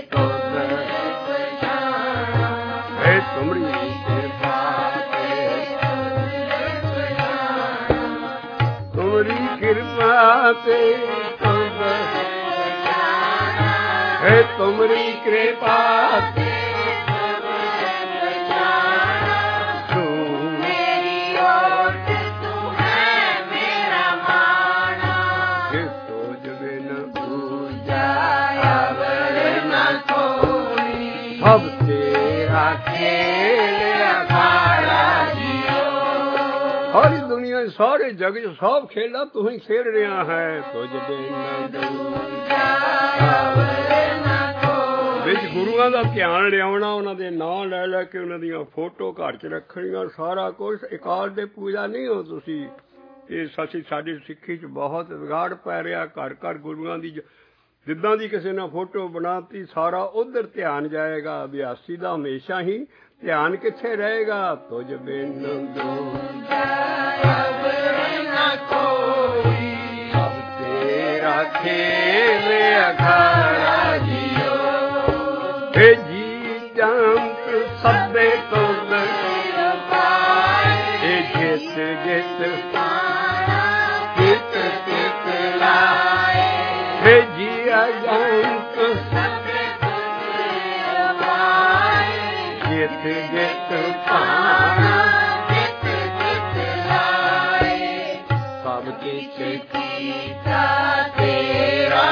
S1: तुमरी कृपा पे तुमरी कृपा पे तुमरी कृपा पे अब तेरा खेल अखाड़ा जियो सारी दुनिया सारे जग सब खेला तू ही खेल रहा है तुझ ਵਿੱਚ ਗੁਰੂਆਂ ਦਾ ਧਿਆਨ ਲਿਆਉਣਾ ਉਹਨਾਂ ਦੇ ਨਾਂ ਲੈ ਲੈ ਕੇ ਉਹਨਾਂ ਦੀਆਂ ਫੋਟੋ ਘਰ 'ਚ ਰੱਖਣੀਆਂ ਸਾਰਾ ਕੁਝ ਇਕਾਲ ਦੇ ਪੂਜਾ ਨਹੀਂ ਹੋ ਤੁਸੀਂ ਇਹ ਅਸੀਂ ਸਾਡੀ ਸਿੱਖੀ 'ਚ ਬਹੁਤ ਵਿਗਾੜ ਪੈ ਰਿਹਾ ਘਰ ਘਰ ਗੁਰੂਆਂ ਦੀ ਜਿੱਦਾਂ ਦੀ ਕਿਸੇ ਨੇ ਫੋਟੋ ਬਣਾਤੀ ਸਾਰਾ ਉਧਰ ਧਿਆਨ ਜਾਏਗਾ ਅਭਿਆਸੀ ਦਾ ਹਮੇਸ਼ਾ ਹੀ ਧਿਆਨ ਕਿੱਥੇ ਰਹੇਗਾ ਤੁਝ ਬਿਨ ਸਭ ਤੇਰਾ ਖੇਲ ਅਖਾੜਾ ਜਿਓ हे जी जंत सभे तुझ हे जित जित कित कित लाए हे जी अजंत जित जित पाना सब किछ कीता तेरा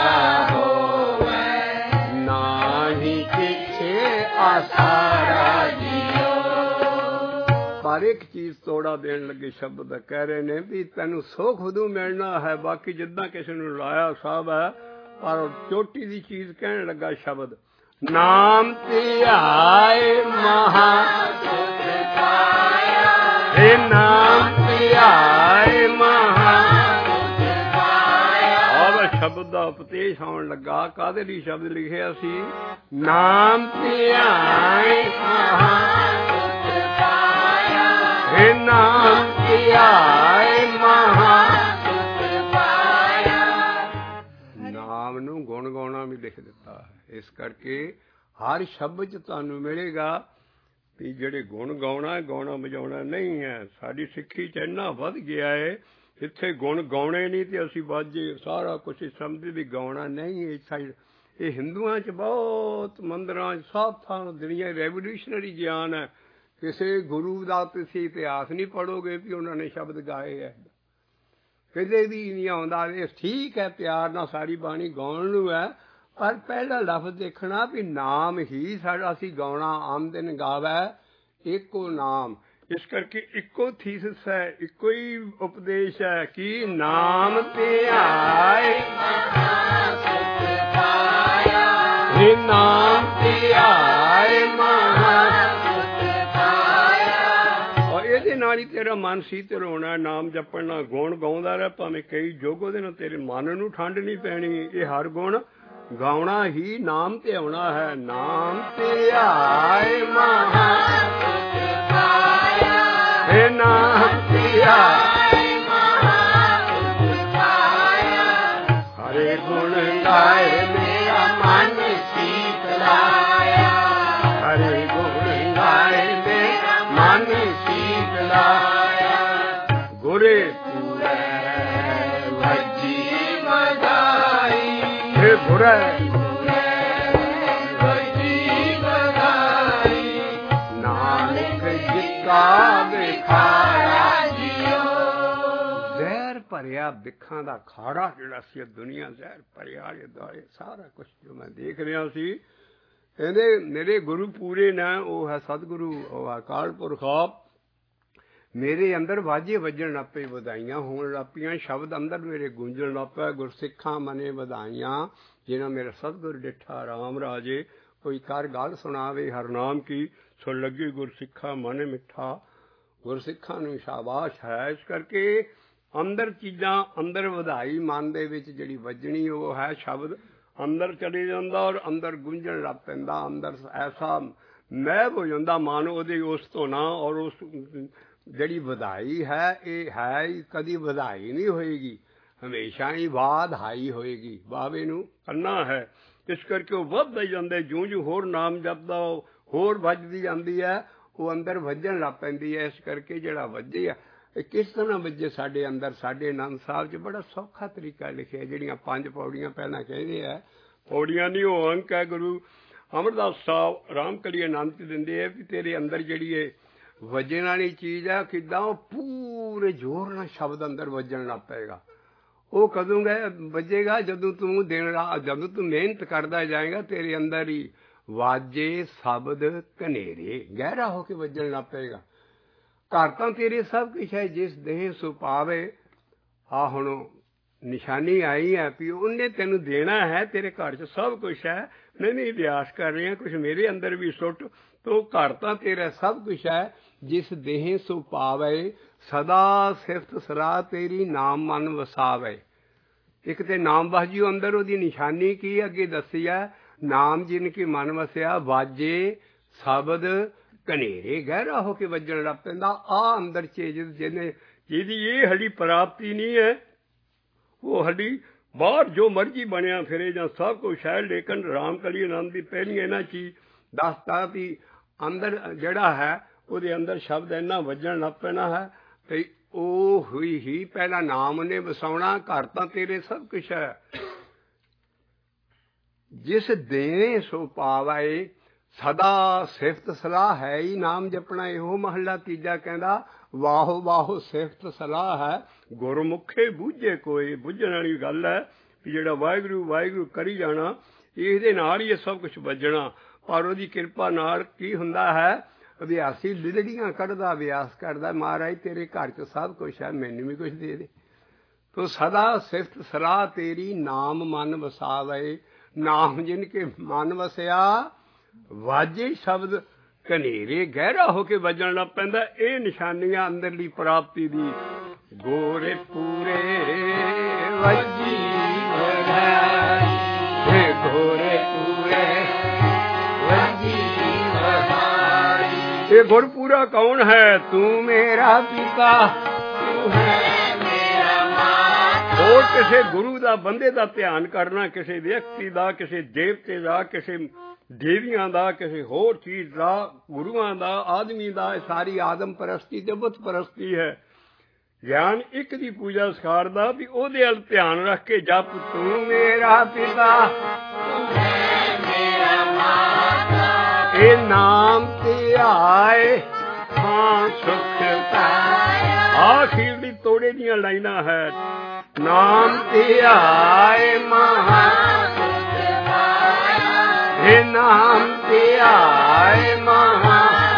S1: आसारा जियो पर एक चीज तोड़ा देन लगे शब्द कह रहे ने भी तेनू सुख उदू मिलना है बाकी जिदा किसी ने लाया साहब है पर चोटी दी चीज कहने लगा शब्द नाम ते आए महा हे नाम ਧਿਆਏ ਮਹਾ ਆਹ ਸ਼ਬਦ ਦਾ ਉਪਦੇਸ਼ ਹੋਣ ਲੱਗਾ। ਕਾਹਦੇ ਲਈ ਸ਼ਬਦ ਲਿਖਿਆ ਸੀ? ਨਾਮ ਧਿਆਏ ਮਹਾ हे ਨਾਮ ਧਿਆਏ ਮਹਾ। ਨਾਮ ਨੂੰ ਗੁਣ ਗਾਉਣਾ ਵੀ ਲਿਖ ਦਿੱਤਾ ਹੈ। ਇਸ ਕਰਕੇ ਹਰ ਸ਼ਬਦ 'ਚ ਤੁਹਾਨੂੰ ਮਿਲੇਗਾ ਵੀ ਜਿਹੜੇ ਗੁਣ ਗਾਉਣਾ ਗਾਉਣਾ ਵਜਾਉਣਾ ਨਹੀਂ ਹੈ। ਸਾਡੀ ਸਿੱਖੀ 'ਚ ਇੰਨਾ ਵੱਧ ਗਿਆ ਹੈ, ਇੱਥੇ ਗੁਣ ਗਾਉਣੇ ਨਹੀਂ ਤੇ ਅਸੀਂ ਵਾਜੇ ਸਾਰਾ ਕੁਛ ਸਮਝਦੇ ਵੀ ਗਾਉਣਾ ਨਹੀਂ। ਇਹ ਹਿੰਦੂਆਂ 'ਚ ਬਹੁਤ ਮੰਦਰਾਂ 'ਚ ਸਭ ਥਾਂ ਦੁਨੀਆ ਰੈਵੋਲਿਊਸ਼ਨਰੀ ਗਿਆਨ ਹੈ। ਕਿਸੇ ਗੁਰੂ ਦਾ ਤੁਸੀਂ ਇਤਿਹਾਸ ਨਹੀਂ ਪੜ੍ਹੋਗੇ ਵੀ ਉਹਨਾਂ ਨੇ ਸ਼ਬਦ ਗਾਏ ਹੈ, ਕਦੇ ਵੀ ਨਹੀਂ ਆਉਂਦਾ। ਇਹ ਠੀਕ ਹੈ, ਪਿਆਰ ਨਾਲ ਸਾਰੀ ਬਾਣੀ ਗਾਉਣ ਨੂੰ ਹੈ, ਪਰ ਪਹਿਲਾ ਲਫ਼ਜ਼ ਦੇਖਣਾ ਵੀ ਨਾਮ ਹੀ ਸਾਡਾ ਅਸੀਂ ਗਾਉਣਾ। ਆਮਦਨ ਗਾਵੈ ਇੱਕੋ ਨਾਮ। ਇਸ ਕਰਕੇ ਇੱਕੋ ਥੀਸਿਸ ਹੈ, ਇੱਕੋ ਹੀ ਉਪਦੇਸ਼ ਹੈ ਕਿ ਨਾਮ ਧਿਆਏ हे ਨਾਮ ਧਿਆਏ ਮਹਾ। ਔਰ ਇਹਦੇ ਨਾਲ ਹੀ ਤੇਰਾ ਮਨ ਸੀਤਲ ਹੋਣਾ। ਨਾਮ ਜਪਣ ਨਾਲ ਗੁਣ ਗਾਉਂਦਾ ਰਹਿ, ਭਾਵੇਂ ਕਈ ਯੁੱਗ ਉਹਦੇ ਨਾਲ ਤੇਰੇ ਮਨ ਨੂੰ ਠੰਡ ਨਹੀਂ ਪੈਣੀ। ਇਹ ਹਰ ਗੁਣ ਗਾਉਣਾ ਹੀ ਨਾਮ ਤੇ ਆਉਣਾ ਹੈ। ਨਾਮ ਧਿਆਏ ਮਹਾ हे ਨਾਮ ਧਿਆਏ ਮਹਾ। ਹਰੇ ਗੁਣ ਗਾਏ ਮੇਰਾ ਮਨ ਸੀਤਲਾਇਆ, ਹਰੇ ਗੁਣ ਗਾਏ ਮੇਰਾ ਮਨ ਸੀਤਲਾਇਆ। ਗੁਰੇ ਪੂਰੇ ਵੱਜੀ ਵਧਾਈ, हे बुरे नानक जिका बिखाड़ा जियो। ਜ਼ਹਿਰ ਭਰਿਆ ਬਿੱਖਾਂ ਦਾ ਖਾੜਾ ਜਿਹੜਾ ਸੀ, ਦੁਨੀਆ ਜ਼ਹਿਰ ਭਰਿਆ ਆਲੇ ਦੁਆਲੇ ਸਾਰਾ ਕੁਛ ਜੋ ਮੈਂ ਦੇਖ ਰਿਹਾ ਸੀ। ਕਹਿੰਦੇ ਮੇਰੇ ਗੁਰੂ ਪੂਰੇ ਨੇ, ਉਹ ਹੈ ਸਤਿਗੁਰੂ, ਉਹ ਅਕਾਲ ਪੁਰਖ ਆਪ। ਮੇਰੇ ਅੰਦਰ ਵਾਜੇ ਵੱਜਣ ਲੱਗ ਪਏ, ਵਧਾਈਆਂ ਹੋਣ ਲੱਗ ਪਈਆਂ, ਸ਼ਬਦ ਅੰਦਰ ਮੇਰੇ ਗੂੰਜਣ ਲੱਗ ਪਿਆ। ਗੁਰਸਿੱਖਾਂ ਮਨੇ ਵਧਾਈਆਂ ਜਿਹਨਾਂ ਮੇਰਾ ਸਤਿਗੁਰ ਡਿੱਠਾ ਰਾਮ ਰਾਜੇ। ਕੋਈ ਕਰ ਗੱਲ ਸੁਣਾਵੇ ਹਰਨਾਮ ਕੀ, ਸੁਣ ਲੱਗੀ ਗੁਰਸਿੱਖਾਂ ਮਨ ਮਿੱਠਾ। ਗੁਰਸਿੱਖਾਂ ਨੂੰ ਸ਼ਾਬਾਸ਼ ਹੈ। ਇਸ ਕਰਕੇ ਅੰਦਰ ਚੀਜ਼ਾਂ ਅੰਦਰ ਵਧਾਈ ਮਨ ਦੇ ਵਿੱਚ ਜਿਹੜੀ ਵੱਜਣੀ ਉਹ ਹੈ ਸ਼ਬਦ ਅੰਦਰ ਚਲੇ ਜਾਂਦਾ ਔਰ ਅੰਦਰ ਗੁੰਝਣ ਲੱਗ ਪੈਂਦਾ। ਅੰਦਰ ਐਸਾ ਮਹਿਬ ਹੋ ਜਾਂਦਾ ਮਨ ਉਹਦੇ ਉਸ ਤੋਂ ਨਾ। ਔਰ ਉਸ ਜਿਹੜੀ ਵਧਾਈ ਹੈ ਇਹ ਹੈ ਹੀ ਕਦੀ ਵਧਾਈ ਨਹੀਂ ਹੋਏਗੀ, ਹਮੇਸ਼ਾ ਹੀ ਵਾਧਾਈ ਹੋਏਗੀ। ਬਾਵੇ ਨੂੰ ਅੰਨਾ ਹੈ। ਇਸ ਕਰਕੇ ਉਹ ਵੱਧਦਾ ਹੀ ਜਾਂਦਾ। ਜਿਉਂ ਜਿਉਂ ਹੋਰ ਨਾਮ ਜਪਦਾ ਹੋਰ ਵੱਜਦੀ ਜਾਂਦੀ ਹੈ, ਉਹ ਅੰਦਰ ਵੱਜਣ ਲੱਗ ਪੈਂਦੀ ਹੈ। ਇਸ ਕਰਕੇ ਜਿਹੜਾ ਵੱਜੇ ਆ ਇਹ ਕਿਸ ਤਰ੍ਹਾਂ ਵੱਜੇ ਸਾਡੇ ਅੰਦਰ। ਸਾਡੇ ਆਨੰਦ ਸਾਹਿਬ 'ਚ ਬੜਾ ਸੌਖਾ ਤਰੀਕਾ ਲਿਖਿਆ। ਜਿਹੜੀਆਂ ਪੰਜ ਪੌੜੀਆਂ ਪਹਿਲਾਂ ਕਹਿੰਦੇ ਆ, ਪੌੜੀਆਂ ਨਹੀਂ ਉਹ ਅੰਕ ਹੈ। ਗੁਰੂ ਅਮਰਦਾਸ ਸਾਹਿਬ ਰਾਮਕਲੀ ਆਨੰਦ 'ਚ ਦਿੰਦੇ ਆ ਵੀ ਤੇਰੇ ਅੰਦਰ ਜਿਹੜੀ ਇਹ ਵੱਜਣ ਵਾਲੀ ਚੀਜ਼ ਹੈ ਕਿੱਦਾਂ ਉਹ ਪੂਰੇ ਜ਼ੋਰ ਨਾਲ ਸ਼ਬਦ ਅੰਦਰ ਵੱਜਣ ਲੱਗ ਪਏਗਾ। ਉਹ ਕਦੋਂ ਗਏ ਵੱਜੇਗਾ? ਜਦੋਂ ਤੂੰ ਦਿਨ ਰਾਤ ਜਦੋਂ ਤੂੰ ਮਿਹਨਤ ਕਰਦਾ ਜਾਏਗਾ, ਤੇਰੇ ਅੰਦਰ ਹੀ ਵਾਜੇ ਸ਼ਬਦ ਕਨੇਰੇ ਗਹਿਰਾ ਹੋ ਕੇ ਵੱਜਣ ਲੱਗ ਪਏਗਾ। ਘਰ ਤਾਂ ਤੇਰੇ ਸਭ ਕੁਛ ਹੈ, ਜਿਸ ਦੇਹ ਸੋ ਪਾਵੇ। ਆ ਹੁਣ ਨਿਸ਼ਾਨੀ ਆਈ ਹੈ ਵੀ ਉਹਨੇ ਤੈਨੂੰ ਦੇਣਾ ਹੈ। ਤੇਰੇ ਘਰ 'ਚ ਸਭ ਕੁਛ ਹੈ। ਮੈਂ ਵੀ ਅਭਿਆਸ ਕਰ ਰਹੀ ਹਾਂ ਕੁਛ ਮੇਰੇ ਅੰਦਰ ਵੀ ਸੁੱਟ। ਤੋ ਘਰ ਤਾਂ ਤੇਰਾ ਸਭ ਕੁਛ ਹੈ, ਜਿਸ ਦੇਹ ਸੋ ਪਾਵੇ। ਸਦਾ ਸਿਫਤ ਸਲਾਹ ਤੇਰੀ ਨਾਮ ਮਨ ਵਸਾਵੇ। ਇੱਕ ਤੇ ਨਾਮ ਵਸ ਜੂ ਅੰਦਰ। ਉਹਦੀ ਨਿਸ਼ਾਨੀ ਕੀ ਅੱਗੇ ਦੱਸੀ ਹੈ? ਨਾਮ ਜਿਨ ਕੀ ਮਨ ਵਸਿਆ, ਵਾਜੇ ਸ਼ਬਦ ਕਨੇਰੇ ਗਹਿਰਾ ਹੋ ਕੇ ਵੱਜਣ ਲੱਗ ਪੈਂਦਾ। ਆ ਅੰਦਰ ਚੀਜ਼ ਜਿਹਨੇ ਜਿਹਦੀ ਇਹ ਹਲੀ ਪ੍ਰਾਪਤੀ ਨਹੀਂ ਹੈ, ਉਹ ਹਲੀ ਬਾਹਰ ਜੋ ਮਰਜ਼ੀ ਬਣਿਆ ਫਿਰੇ ਜਾਂ ਸਭ ਕੁਛ ਹੈ। ਲੇਕਿਨ ਰਾਮਕਲੀ ਆਨੰਦ ਦੀ ਪਹਿਲੀ ਇਹਨਾਂ ਚੀਜ਼ ਦੱਸਤਾ ਵੀ ਅੰਦਰ ਜਿਹੜਾ ਹੈ ਉਹਦੇ ਅੰਦਰ ਸ਼ਬਦ ਇੰਨਾ ਵੱਜਣ ਲੱਗ ਪੈਣਾ ਹੈ ਤੇ ਉਹ ਹੋਈ ਹੀ ਪਹਿਲਾਂ ਨਾਮ ਉਹਨੇ ਵਸਾਉਣਾ। ਘਰ ਤਾਂ ਤੇਰੇ ਸਭ ਕੁਛ ਹੈ, ਜਿਸ ਦੇਣੇ ਸੋ ਪਾਵੇ। ਸਦਾ ਸਿਫਤ ਸਲਾਹ ਹੈ ਹੀ ਨਾਮ ਜਪਣਾ। ਇਹੋ ਮਹੱਲਾ ਤੀਜਾ ਕਹਿੰਦਾ ਵਾਹੋ ਵਾਹੋ ਸਿਫਤ ਸਲਾਹ ਹੈ, ਗੁਰਮੁਖੇ ਬੂਝੇ ਕੋਈ। ਬੁੱਝਣ ਵਾਲੀ ਗੱਲ ਹੈ ਵੀ ਜਿਹੜਾ ਵਾਹਿਗੁਰੂ ਵਾਹਿਗੁਰੂ ਕਰੀ ਜਾਣਾ, ਇਹਦੇ ਨਾਲ ਹੀ ਇਹ ਸਭ ਕੁਛ ਵੱਜਣਾ। ਪਰ ਉਹਦੀ ਕਿਰਪਾ ਨਾਲ ਕੀ ਹੁੰਦਾ ਹੈ? ਅਭਿਆਸੀ ਲਿਲੜੀਆਂ ਕੱਢਦਾ, ਅਭਿਆਸ ਕਰਦਾ। ਮਹਾਰਾਜ ਤੇਰੇ ਘਰ 'ਚ ਸਭ ਕੁਛ ਹੈ, ਮੈਨੂੰ ਵੀ ਕੁਛ ਦੇ ਦੇ। ਤੋ ਸਦਾ ਸਿਫਤ ਸਲਾਹ ਤੇਰੀ ਨਾਮ ਮਨ ਵਸਾਵੇ। ਨਾਮ ਜਿਨ ਕੇ ਮਨ ਵਸਿਆ, ਵਾਜੇ ਸ਼ਬਦ ਘਨੇਰੇ ਗਹਿਰਾ ਹੋ ਕੇ ਵੱਜਣ ਲੱਗ ਪੈਂਦਾ। ਇਹ ਨਿਸ਼ਾਨੀਆਂ ਅੰਦਰਲੀ ਪ੍ਰਾਪਤੀ ਦੀ। ਗੋਰੇ ਪੂਰੇ ਵੱਜੀ ਵਧਾਈ, ਇਹ ਗੋਰੇ ਪੂਰੇ ਵੱਜੀ ਵਧਾਈ। ਇਹ ਗੁਰਪੂਰਾ ਕੌਣ ਹੈ? ਤੂੰ ਮੇਰਾ ਪਿਤਾ, ਤੂੰ ਹੈ ਮੇਰਾ ਮਾਤਾ। ਹੋਰ ਕਿਸੇ ਗੁਰੂ ਦਾ, ਬੰਦੇ ਦਾ ਧਿਆਨ ਕਰਨਾ, ਕਿਸੇ ਵਿਅਕਤੀ ਦਾ, ਕਿਸੇ ਦੇਵਤੇ ਦਾ, ਕਿਸੇ ਦੇਵੀਆਂ ਦਾ, ਕਿਸੇ ਹੋਰ ਚੀਜ਼ ਦਾ, ਗੁਰੂਆਂ ਦਾ, ਆਦਮੀ ਦਾ, ਇਹ ਸਾਰੀ ਆਦਮ ਪਰਸਤੀ ਤੇ ਬੁੱਤ ਪਰਸਤੀ ਹੈ। ਗਿਆਨ ਇੱਕ ਦੀ ਪੂਜਾ ਸਿਖਾਰਦਾ ਵੀ ਉਹਦੇ ਵੱਲ ਧਿਆਨ ਰੱਖ ਕੇ ਜਪ, ਤੂੰ ਮੇਰਾ ਪਿਤਾ, ਤੂੰ ਹੈ ਮੇਰਾ ਮਾਤਾ। ਇਹ ਨਾਮ ਤੇ ਆਏ ਹਾਂ ਸੁਖ ਪਾਇਆ। ਆਖਿਰਲੀ ਤੋੜੇ ਦੀਆਂ ਲਾਈਨਾਂ ਹੈ। ਨਾਮ ਤੇ ਆਏ ਮਹਾ हे नाम ते आए महा।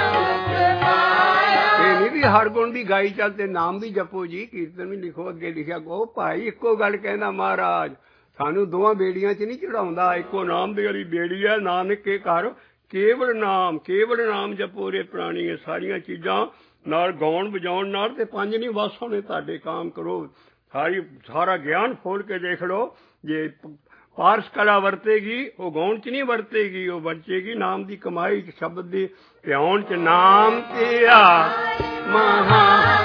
S1: ਇਹ ਨਹੀਂ ਵੀ ਹਰ ਗੁਣ ਦੀ ਗਾਈ ਚੱਲ ਤੇ ਨਾਮ ਵੀ ਜਪੋ ਜੀ, ਕੀਰਤਨ ਵੀ ਲਿਖੋ। ਅੱਗੇ ਲਿਖਿਆ ਕੋ ਭਾਈ ਇੱਕੋ ਗੱਲ ਕਹਿੰਦਾ ਮਹਾਰਾਜ, ਸਾਨੂੰ ਦੋਵਾਂ ਬੇੜੀਆਂ 'ਚ ਨਹੀਂ ਚੜਾਉਂਦਾ, ਇੱਕੋ ਨਾਮ ਦੀ ਵਾਲੀ ਬੇੜੀ ਹੈ। ਨਾਨਕ ਕੇ ਘਰ ਕੇਵਲ ਨਾਮ, ਕੇਵਲ ਨਾਮ ਜਪੋ ਰੇ ਪ੍ਰਾਣੀ। ਇਹ ਸਾਰੀਆਂ ਚੀਜ਼ਾਂ ਨਾਲ ਗਾਉਣ ਵਜਾਉਣ ਨਾਲ ਤੇ ਪੰਜ ਨਹੀਂ ਵਸ ਹੋਣੇ ਤੁਹਾਡੇ। ਕਾਮ ਕਰੋ, ਸਾਰੀ ਸਾਰਾ ਗਿਆਨ ਖੋਲ ਕੇ ਦੇਖ ਲਓ। ਜੇ ਪਾਰਸ ਕਲਾ ਵਰਤੇਗੀ ਉਹ ਗਾਉਣ 'ਚ ਨਹੀਂ ਵਰਤੇਗੀ, ਉਹ ਵਰਤੇਗੀ ਨਾਮ ਦੀ ਕਮਾਈ 'ਚ, ਸ਼ਬਦ ਦੀ ਧਿਆਨ 'ਚ। ਨਾਮ ਤੇ ਆ ਮਹਾ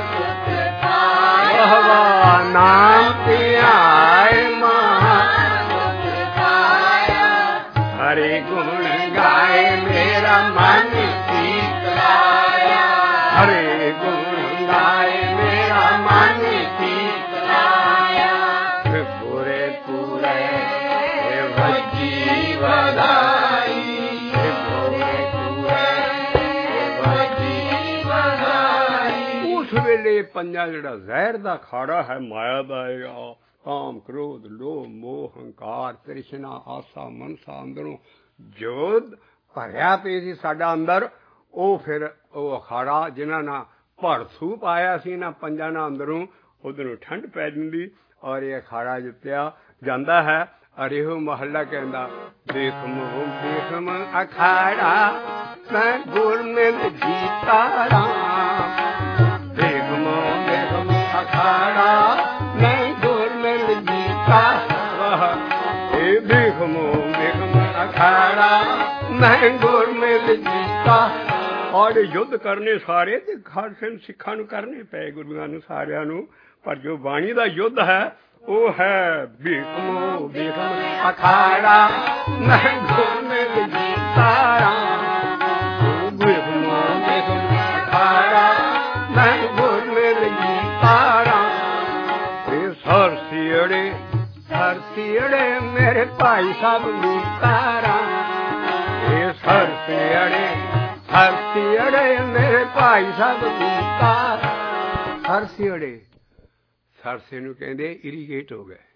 S1: ਵਾਹ ਵਾਹ, ਨਾਮ ਤੇ ਆਏ ਮਹਾ। ਹਰੇ ਗੁਣ ਗਾਏ ਮੇਰਾ ਮਨ ਸੀਤਲਾਇਆ, ਹਰੇ ਗੁਣ ਗਾਏ ਮੇਰਾ ਮਨ ਸੀਤਲਾਇਆ। ਪੂਰੇ ਪੂਰੇ ਵਧਾਈ, ਗੋਰੇ ਪੂਰੇ ਵੱਜੀ ਵਧਾਈ। ਉਸ ਵੇਲੇ ਪੰਜਾ ਜਿਹੜਾ ਜ਼ਹਿਰ ਦਾ ਖਾੜਾ ਹੈ, ਮਾਇਆ ਦਾ, ਕਾਮ ਕ੍ਰੋਧ ਲੋਭ ਮੋਹ ਹੰਕਾਰ ਤ੍ਰਿਸ਼ਨਾ ਆਸਾ ਮਨਸਾ ਅੰਦਰੋਂ ਜੋਦ ਭਰਿਆ ਪਈ ਸੀ ਸਾਡਾ ਅੰਦਰ। ਉਹ ਫਿਰ ਉਹ ਅਖਾੜਾ ਜਿਨ੍ਹਾਂ ਨਾਲ ਭੜਸੂ ਪਾਇਆ ਸੀ ਨਾ ਪੰਜਾਂ ਨਾਲ ਅੰਦਰੋਂ, ਉਧਰੋਂ ਠੰਡ ਪੈ ਜਾਂਦੀ ਔਰ ਇਹ ਅਖਾੜਾ ਜਿੱਤਿਆ ਜਾਂਦਾ ਹੈ। ਅਰੇ ਉਹ ਮਹੱਲਾ ਕਹਿੰਦਾ, ਦੇਖਮ ਦੇਖਮ ਅਖਾੜਾ ਮੈਂ ਗੁਰਮਿਲ ਜੀਤਾ ਰਾਮ। ਦੇਖਮ ਦੇਖਮ ਅਖਾੜਾ ਮੈਂ ਗੁਰਮਿਲ ਜੀਤਾ ਰਾਮ। ਇਹ ਦੇਖਮ ਦੇਖਮ ਅਖਾੜਾ ਮੈਂ ਗੁਰਮਿਲ ਜੀਤਾ। ਔਰ ਯੁੱਧ ਕਰਨੇ ਸਾਰੇ ਤੇ ਖਾਲਸੇ ਸਿੱਖਾਂ ਨੂੰ ਕਰਨੇ ਪਏ, ਗੁਰੂਆਂ ਨੂੰ ਸਾਰਿਆਂ ਨੂੰ। ਪਰ ਜੋ ਬਾਣੀ ਦਾ ਯੁੱਧ ਹੈ ਉਹ ਹੈ ਭੀਖਮੋ ਭੀਖਮ ਅਖਾੜਾ ਮੈਂ ਗੁਰਮਿਲ ਜੀਤਾ ਰਾਮ। ਭੀਖਮੋ ਭੀਖਮ ਅਖਾੜਾ ਮੈਂ ਗੁਰਮਿਲ ਜੀਤਾ ਰਾਮ। ਇਹ ਸਰ ਸੀੜੇ ਸਰ ਸੀੜੇ ਮੇਰੇ ਭਾਈ ਸਾਹਿਬ ਜੀਤਾ ਰਾਮ। ਇਹ ਸਰ ਸੀੜੇ ਸਰ ਸੀੜੇ ਮੇਰੇ ਭਾਈ ਸਾਹਿਬ ਜੀਤਾ। ਸਰ ਸੀੜੇ ਸਰਸੇ ਨੂੰ ਕਹਿੰਦੇ ਇਰੀਗੇਟ ਹੋ ਗਏ।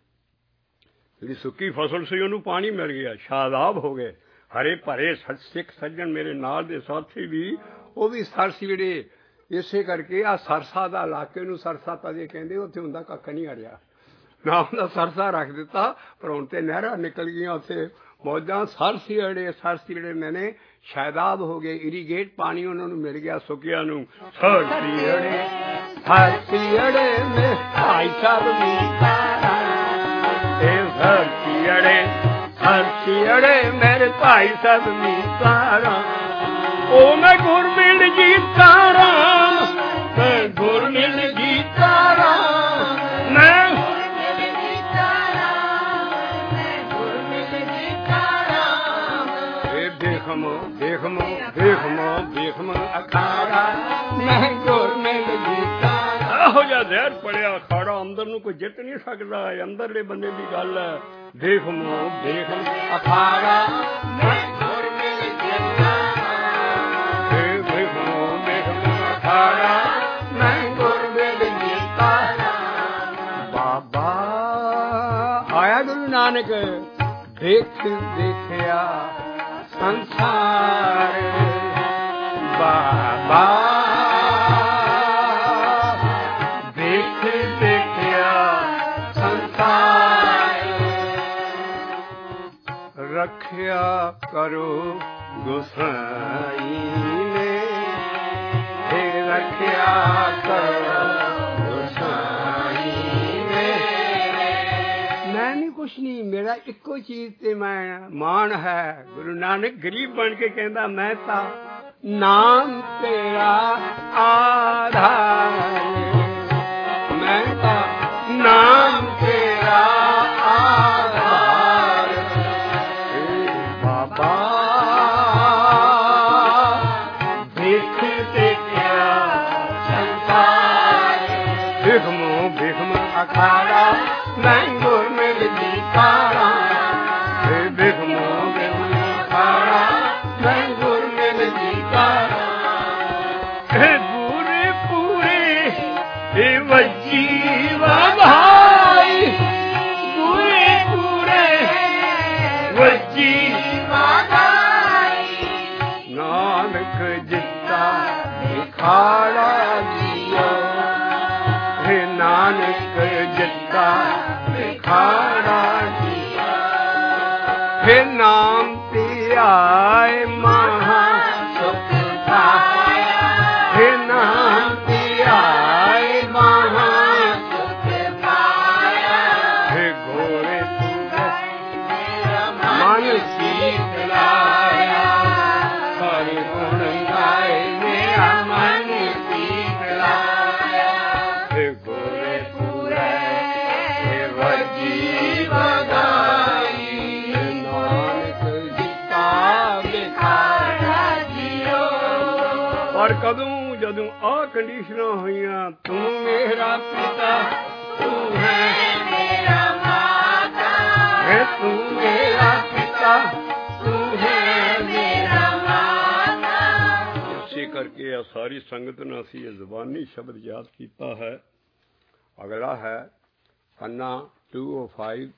S1: ਜਿਹੜੀ ਸੁੱਕੀ ਫਸਲ ਸੀ ਉਹਨੂੰ ਪਾਣੀ ਮਿਲ ਗਿਆ, ਸ਼ਾਦਾਬ ਹੋ ਗਏ। ਹਰੇ ਭਰੇ ਸਿੱਖ ਸੱਜਣ ਮੇਰੇ ਨਾਲ ਦੇ ਸਾਥੀ ਵੀ, ਉਹ ਵੀ ਸਰਸੇ ਜਿਹੜੇ। ਇਸੇ ਕਰਕੇ ਆ ਸਰਸਾ ਦਾ ਇਲਾਕੇ ਨੂੰ ਸਰਸਾ ਤਦੇ ਕਹਿੰਦੇ। ਉੱਥੇ ਹੁੰਦਾ ਕੱਖ ਨਹੀਂ ਅੜਿਆ, ਨਾ ਉਹਦਾ ਸਰਸਾ ਰੱਖ ਦਿੱਤਾ। ਪਰ ਹੁਣ ਤੇ ਨਹਿਰਾਂ ਨਿਕਲ ਗਈਆਂ ਉੱਥੇ ਮੌਜਾਂ। ਸਰਸੇ ਅੜੇ ਸਰਸੇ ਜਿਹੜੇ ਮੈਨੇ ਸ਼ਾਦਾਬ ਹੋ ਗਏ, ਇਰੀਗੇਟ ਪਾਣੀ ਉਹਨਾਂ ਨੂੰ ਮਿਲ ਗਿਆ ਸੁੱਕਿਆਂ ਨੂੰ। ਸਰਸੇ ਅੜੇ ਸਰਸੇ ਅੜੇ ਮੇ ਭਾਈ ਸਾਹਿਬ ਜੀਤਾ ਰਾਮ। ਇਹ ਸਰਸੇ ਅੜੇ ਸਰਸੇ ਅੜੇ ਮੇਰੇ ਭਾਈ ਸਾਹਿਬ ਜੀਤਾ ਰਾਮ। ਉਹ ਮੈਂ ਗੁਰਮਿਲ ਜੀਤਾ ਰਾਮ, ਮੈਂ ਗੁਰਮਿਲ ਜੀਤਾ ਰਾਮ। ਮੈਂ ਦੇਖਮੋ ਦੇਖਮੋ ਦੇਖਮੋ ਦੇਖਮੋ ਅਖਾੜਾ ਮੈਂ ਗੁਰਮਿਲ ਜੀਤਾ। ਇਹੋ ਜਿਹਾ ਜ਼ਹਿਰ ਪੜਿਆ ਅਖਾੜਾ, ਅੰਦਰ ਨੂੰ ਕੋਈ ਜਿੱਤ ਨਹੀਂ ਸਕਦਾ। ਅੰਦਰਲੇ ਬੰਦੇ ਦੀ ਗੱਲ ਹੈ। ਦੇਖਮੋ ਦੇਖਮ ਅਖਾੜਾ ਮੈਂ ਗੁਰਮਿਲ ਜੀਤਾ। ਦੇਖਮੋ ਦੇਖਮ ਅਖਾੜਾ ਮੈਂ ਗੁਰਮਿਲ ਜੀਤਾ। ਬਾਬਾ ਆਇਆ ਗੁਰੂ ਨਾਨਕ, ਦੇਖ ਦੇਖਿਆ ਸੰਸਾਰ। ਬਾਬਾ ਦੇਖ ਦੇਖਿਆ ਸੰਸਾਰ। ਰੱਖਿਆ ਕਰੋ ਗੁਸਾਈ ਨੇ रखिया करो गोसाई मेरे। मैं नहीं कुछ नहीं, मेरा इको चीज ते मैं मान है। गुरु नानक गरीब बन के कहता मैं ता नाम तेरा आधार, मैं ता नाम तेरा आधार। बाबा देखते क्या संसार, भिखमो भिखम अखाड़ा मैं गुर में विधिकारा, भिखमो भिखम अखाड़ा मैं गुर में विधिकारा। पूरे पूरे वजीवा भाई, पूरे पूरे वजीवा भाई, नानक जिता दिखाड़ा दियो, हे नानक जिता दिखाड़ा दिया। हे नाम ते आए महा सुख पाया, हे नाम ते आए महा सुख पाया। हे घोरे मन सीत लाया, हरि गुण गाए मेरा मन सीत लाया। हे घोरे पूरे हे वजी बगाई, नानक जिता बिखाड़ा जियो। पर कदों जदों आ कंडीशनां होईयां, तू मेरा पिता तू है मेरा माता, है तू मेरा पिता तू है मेरा माता। इसे करके आ सारी संगत ने असी ये जुबानी शब्द याद कीता है। अगला है पन्ना टू ओ फाइव,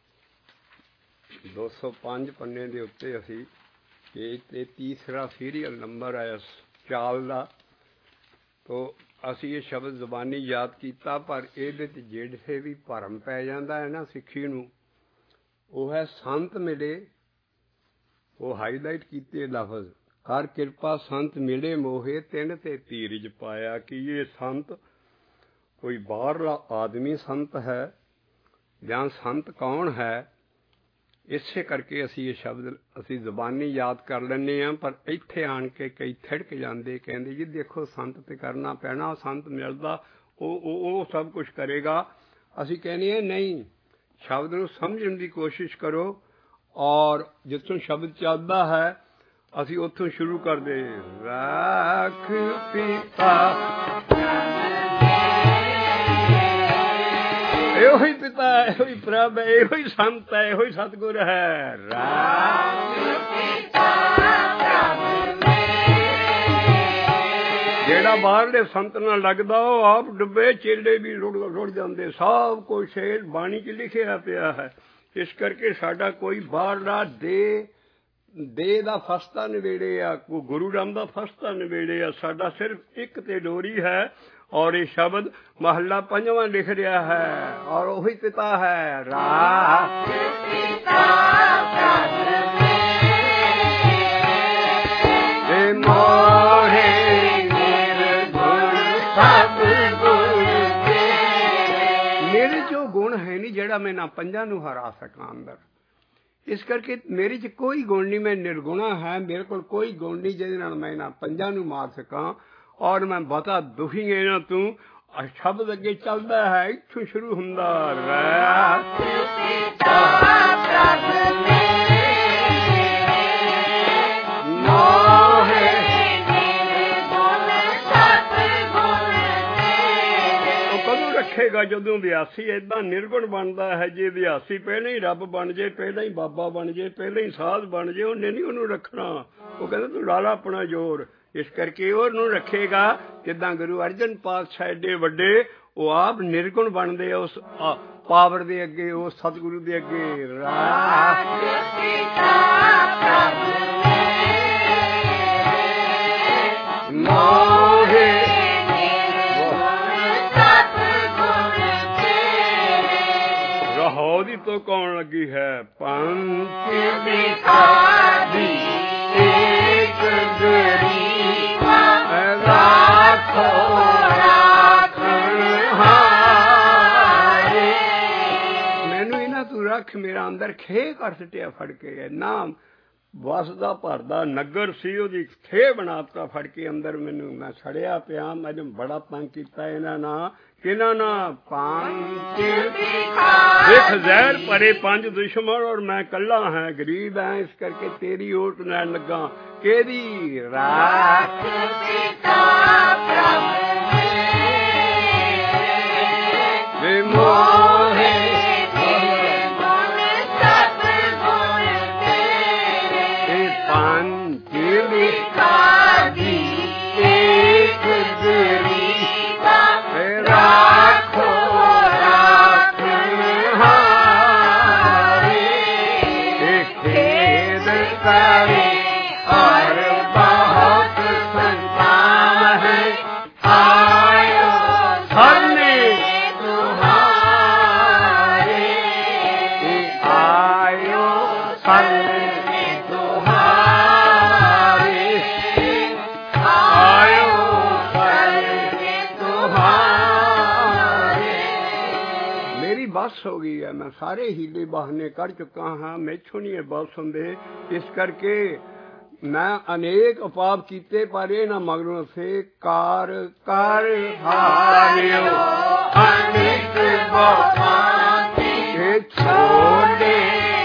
S1: दो सौ पांच पन्ने के उत्ते असी पेज ते तीसरा सीरियल नंबर है चाल का। तो असी ये शब्द जुबानी याद किया, पर ये जेड़े भी भरम पै जाता है ना सिक्खी नूं, वो है संत मिले, वो हाईलाइट किए लफज कर कृपा संत मिले मोहे तिन ते धीरज पाया, कि ये संत कोई बाहरला आदमी संत है या संत कौन है। इसे करके असी ये शब्द असी जुबानी याद कर लेने हैं, पर इत्थे आन के कई थिड़क जाते, कहते जी देखो संत ते करना पैना, संत मिलता वो सब कुछ करेगा। असी कहने नहीं, शब्द नूं समझण की कोशिश करो, और जिथों शब्द चलता है असी उथों शुरू कर दे। राख पिता यो ही पिता है, यो ही प्रभ है, यो ही संत है, यो ही सतगुर है। राख पिता जेड़ा बाहरले संत नाल लगदा वो आप डुबे, चेले भी रुड़ रुड़ जाते, सब कुछ बाणी च लिखिया पिया है। इस करके साडा कोई बाहरला दे दे दा फसता नवेड़े आ, कोई गुरु राम दा फसता नवेड़े आ, साडा सिर्फ एक ते डोरी है। और ये शब्द महला पंजवां लिख रहा है, और वही पिता है। राख पिता मोहे मेरे जो गुण है नहीं जेड़ा मैं ना पंजा नूं हरा सका अंदर, इस करके मेरे च कोई गुण नहीं, मैं निर्गुणा है, मेरे को कोई गुण नहीं जिहदे नाल मैं ना पंजा नूं मार सका। और मैं बता दुखी है ना तू, शब्द अगे चलता है, इत्थों शुरू हुंदा राख पिता मोहे कदों रखेगा जदों विआसी इदा निर्गुण बनता है। जे विआसी पहले ही रब बन जाए, पहले ही बाबा बन जाए, पहले ही साध बन जाए, उन्हें नहीं उन्होंने रखना। वो कहता तू ला ला अपना जोर। इस करके ਉਹਨੂੰ ਰੱਖੇਗਾ ਜਿੱਦਾਂ ਗੁਰੂ ਅਰਜਨ ਪਾਤਸ਼ਾਹ ਏਡੇ ਵੱਡੇ ਉਹ ਆਪ ਨਿਰਗੁਣ ਬਣਦੇ ਉਸ ਪਾਵਰ ਦੇ ਅੱਗੇ, ਉਸ ਸਤਿਗੁਰੂ ਦੇ ਅੱਗੇ। ਰਾਖ ਪਿਤਾ ਮੋਹੇ ਰਹੋ ਦੀ ਤੋਂ ਕੌਣ ਲੱਗੀ ਹੈ ਪੰਚ ਵਿਖਾਰੀ ਇੱਕ ਗਰੀਬਾ ਰਾਖੋ ਦੁੱਖ ਮੇਰਾ ਅੰਦਰ ਖੇ ਕਰ ਸੁੱਟਿਆ ਫੜ ਕੇ। ਇੰਨਾ ਵਸਦਾ ਭਰਦਾ ਨਗਰ ਸੀ, ਉਹਦੀ ਖੇ ਬਣਾਤਾ ਫੜ ਕੇ ਅੰਦਰ। ਮੈਨੂੰ ਮੈਂ ਸੜਿਆ ਪਿਆ, ਮੈਨੂੰ ਬੜਾ ਤੰਗ ਕੀਤਾ ਇਹਨਾਂ ਨਾਲ। ਕਿਹਨਾਂ ਨਾਲ? ਪੰਜ ਦੇਖ ਜ਼ਹਿਰ ਭਰੇ ਪੰਜ ਦੁਸ਼ਮਣ, ਔਰ ਮੈਂ ਇਕੱਲਾ ਹੈ, ਗਰੀਬ ਹੈ, ਇਸ ਕਰਕੇ ਤੇਰੀ ਓਟ ਲੈਣ ਲੱਗਾ। ਕਿਹਦੀ? ਰਾਖ ਵੇ ਮੋਹੇ ਹੋ ਗਈ ਹੈ। ਮੈਂ ਸਾਰੇ ਹੀਲੇ ਬਹਾਨੇ ਕੱਢ ਚੁੱਕਾ ਹਾਂ, ਮੈਥੋਂ ਨਹੀਂ ਇਹ ਬਸ ਹੁੰਦੇ। ਇਸ ਕਰਕੇ ਮੈਂ ਅਨੇਕ ਉਪਾਅ ਕੀਤੇ, ਪਰ ਇਹ ਨਾ ਮਗਰੋਂ ਸੇ ਕਾਰ ਕਰ ਹਾਰਿਓ ਅਨੇਕ ਉਪਾਅ ਇਹ ਛੋੜੇ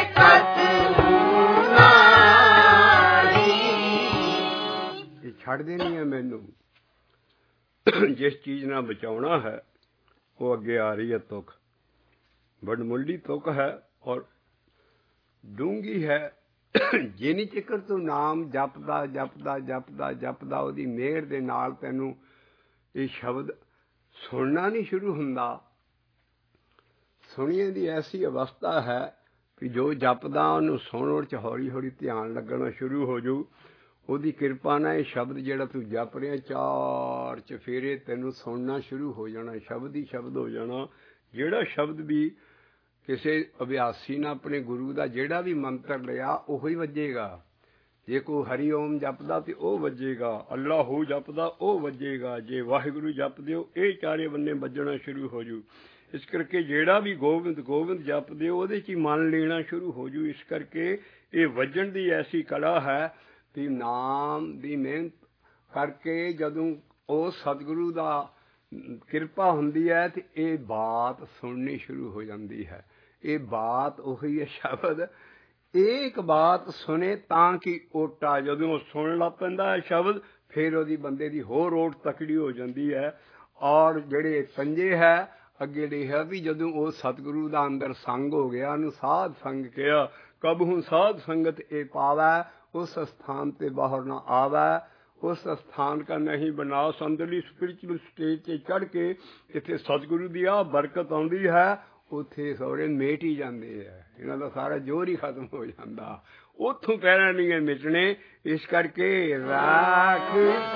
S1: ਇਹ ਛੱਡਦੇ ਨਹੀਂ ਹੈ ਮੈਨੂੰ। ਜਿਸ ਚੀਜ਼ ਨਾਲ ਬਚਾਉਣਾ ਹੈ ਉਹ ਅੱਗੇ ਆ ਰਹੀ ਹੈ ਤੁਕ। ਵਡਮੁੱਲੀ ਤੁਕ ਹੈ ਔਰ ਡੂੰਗੀ ਹੈ। ਜਿੰਨੀ ਚਿਕਰ ਤੂੰ ਨਾਮ ਜਪਦਾ ਜਪਦਾ ਜਪਦਾ ਜਪਦਾ ਉਹਦੀ ਮਿਹਰ ਦੇ ਨਾਲ ਤੈਨੂੰ ਇਹ ਸ਼ਬਦ ਸੁਣਨਾ ਨਹੀਂ ਸ਼ੁਰੂ ਹੁੰਦਾ। ਸੁਣੀਏ ਦੀ ਐਸੀ ਅਵਸਥਾ ਹੈ ਵੀ ਜੋ ਜਪਦਾ ਉਹਨੂੰ ਸੁਣਨ 'ਚ ਹੌਲੀ ਹੌਲੀ ਧਿਆਨ ਲੱਗਣਾ ਸ਼ੁਰੂ ਹੋ ਜਾਊ। ਉਹਦੀ ਕਿਰਪਾ ਨਾਲ ਇਹ ਸ਼ਬਦ ਜਿਹੜਾ ਤੂੰ ਜਪ ਰਿਹਾ ਚਾਰ ਚਫੇਰੇ ਤੈਨੂੰ ਸੁਣਨਾ ਸ਼ੁਰੂ ਹੋ ਜਾਣਾ, ਸ਼ਬਦ ਹੀ ਸ਼ਬਦ ਹੋ ਜਾਣਾ। ਜਿਹੜਾ ਸ਼ਬਦ ਵੀ ਕਿਸੇ ਅਭਿਆਸੀ ਨੇ ਆਪਣੇ ਗੁਰੂ ਦਾ ਜਿਹੜਾ ਵੀ ਮੰਤਰ ਲਿਆ ਉਹੀ ਵੱਜੇਗਾ। ਜੇ ਕੋਈ ਹਰੀ ਓਮ ਜਪਦਾ ਤੇ ਉਹ ਵੱਜੇਗਾ, ਅੱਲਾਹੂ ਜਪਦਾ ਉਹ ਵੱਜੇਗਾ, ਜੇ ਵਾਹਿਗੁਰੂ ਜਪਦੇ ਹੋ ਇਹ ਚਾਰੇ ਬੰਨੇ ਵੱਜਣਾ ਸ਼ੁਰੂ ਹੋ ਜੂ। ਇਸ ਕਰਕੇ ਜਿਹੜਾ ਵੀ ਗੋਬਿੰਦ ਗੋਬਿੰਦ ਜਪਦੇ ਹੋ ਉਹਦੇ 'ਚ ਹੀ ਮਨ ਲੈਣਾ ਸ਼ੁਰੂ ਹੋ ਜੂ। ਇਸ ਕਰਕੇ ਇਹ ਵੱਜਣ ਦੀ ਐਸੀ ਕਲਾ ਹੈ ਵੀ ਨਾਮ ਦੀ ਮਿਹਨਤ ਕਰਕੇ ਜਦੋਂ ਉਹ ਸਤਿਗੁਰੂ ਦਾ ਕਿਰਪਾ ਹੁੰਦੀ ਹੈ ਤੇ ਇਹ ਬਾਤ ਸੁਣਨੀ ਸ਼ੁਰੂ ਹੋ ਜਾਂਦੀ ਹੈ। ਇਹ ਬਾਤ ਉਹੀ ਹੈ ਸ਼ਬਦ। ਇੱਕ ਬਾਤ ਸੁਣੇ ਤਾਂ ਕਿ ਓਟਾ ਜਦੋਂ ਉਹ ਸੁਣਨ ਲੱਗ ਪੈਂਦਾ ਹੈ ਸ਼ਬਦ, ਫਿਰ ਉਹਦੀ ਬੰਦੇ ਦੀ ਹੋਰ ਓਟ ਤਕੜੀ ਹੋ ਜਾਂਦੀ ਹੈ। ਔਰ ਜਿਹੜੇ ਪੰਜੇ ਹੈ ਅੱਗੇ ਲਿਖਿਆ ਵੀ ਜਦੋਂ ਉਹ ਸਤਿਗੁਰੂ ਦਾ ਅੰਦਰ ਸੰਗ ਹੋ ਗਿਆ, ਉਹਨੂੰ ਸਾਧ ਸੰਗ ਕਿਹਾ। ਕਬਹੂ ਸਾਧ ਸੰਗਤ ਇਹ ਪਾਵੈ, ਉਸ ਸਥਾਨ ਤੇ ਬਾਹਰ ਨਾ ਆਵੈ। ਉਸ ਸਥਾਨ ਕਾ ਨਹੀਂ ਬਣਾ। ਅੰਦਰਲੀ ਸਪਿਰਿਚੁਅਲ ਸਟੇਜ 'ਤੇ ਚੜ੍ਹ ਕੇ ਜਿੱਥੇ ਸਤਿਗੁਰੂ ਦੀ ਆਹ ਬਰਕਤ ਆਉਂਦੀ ਹੈ ਉੱਥੇ ਸਹੁਰੇ ਮੇਟ ਹੀ ਜਾਂਦੇ ਹੈ। ਇਹਨਾਂ ਦਾ ਸਾਰਾ ਜ਼ੋਰ ਹੀ ਖਤਮ ਹੋ ਜਾਂਦਾ। ਉੱਥੋਂ ਪੈਰਾਂ ਨਹੀਂ ਮਿਟਣੇ। ਇਸ ਕਰਕੇ ਰਾਖ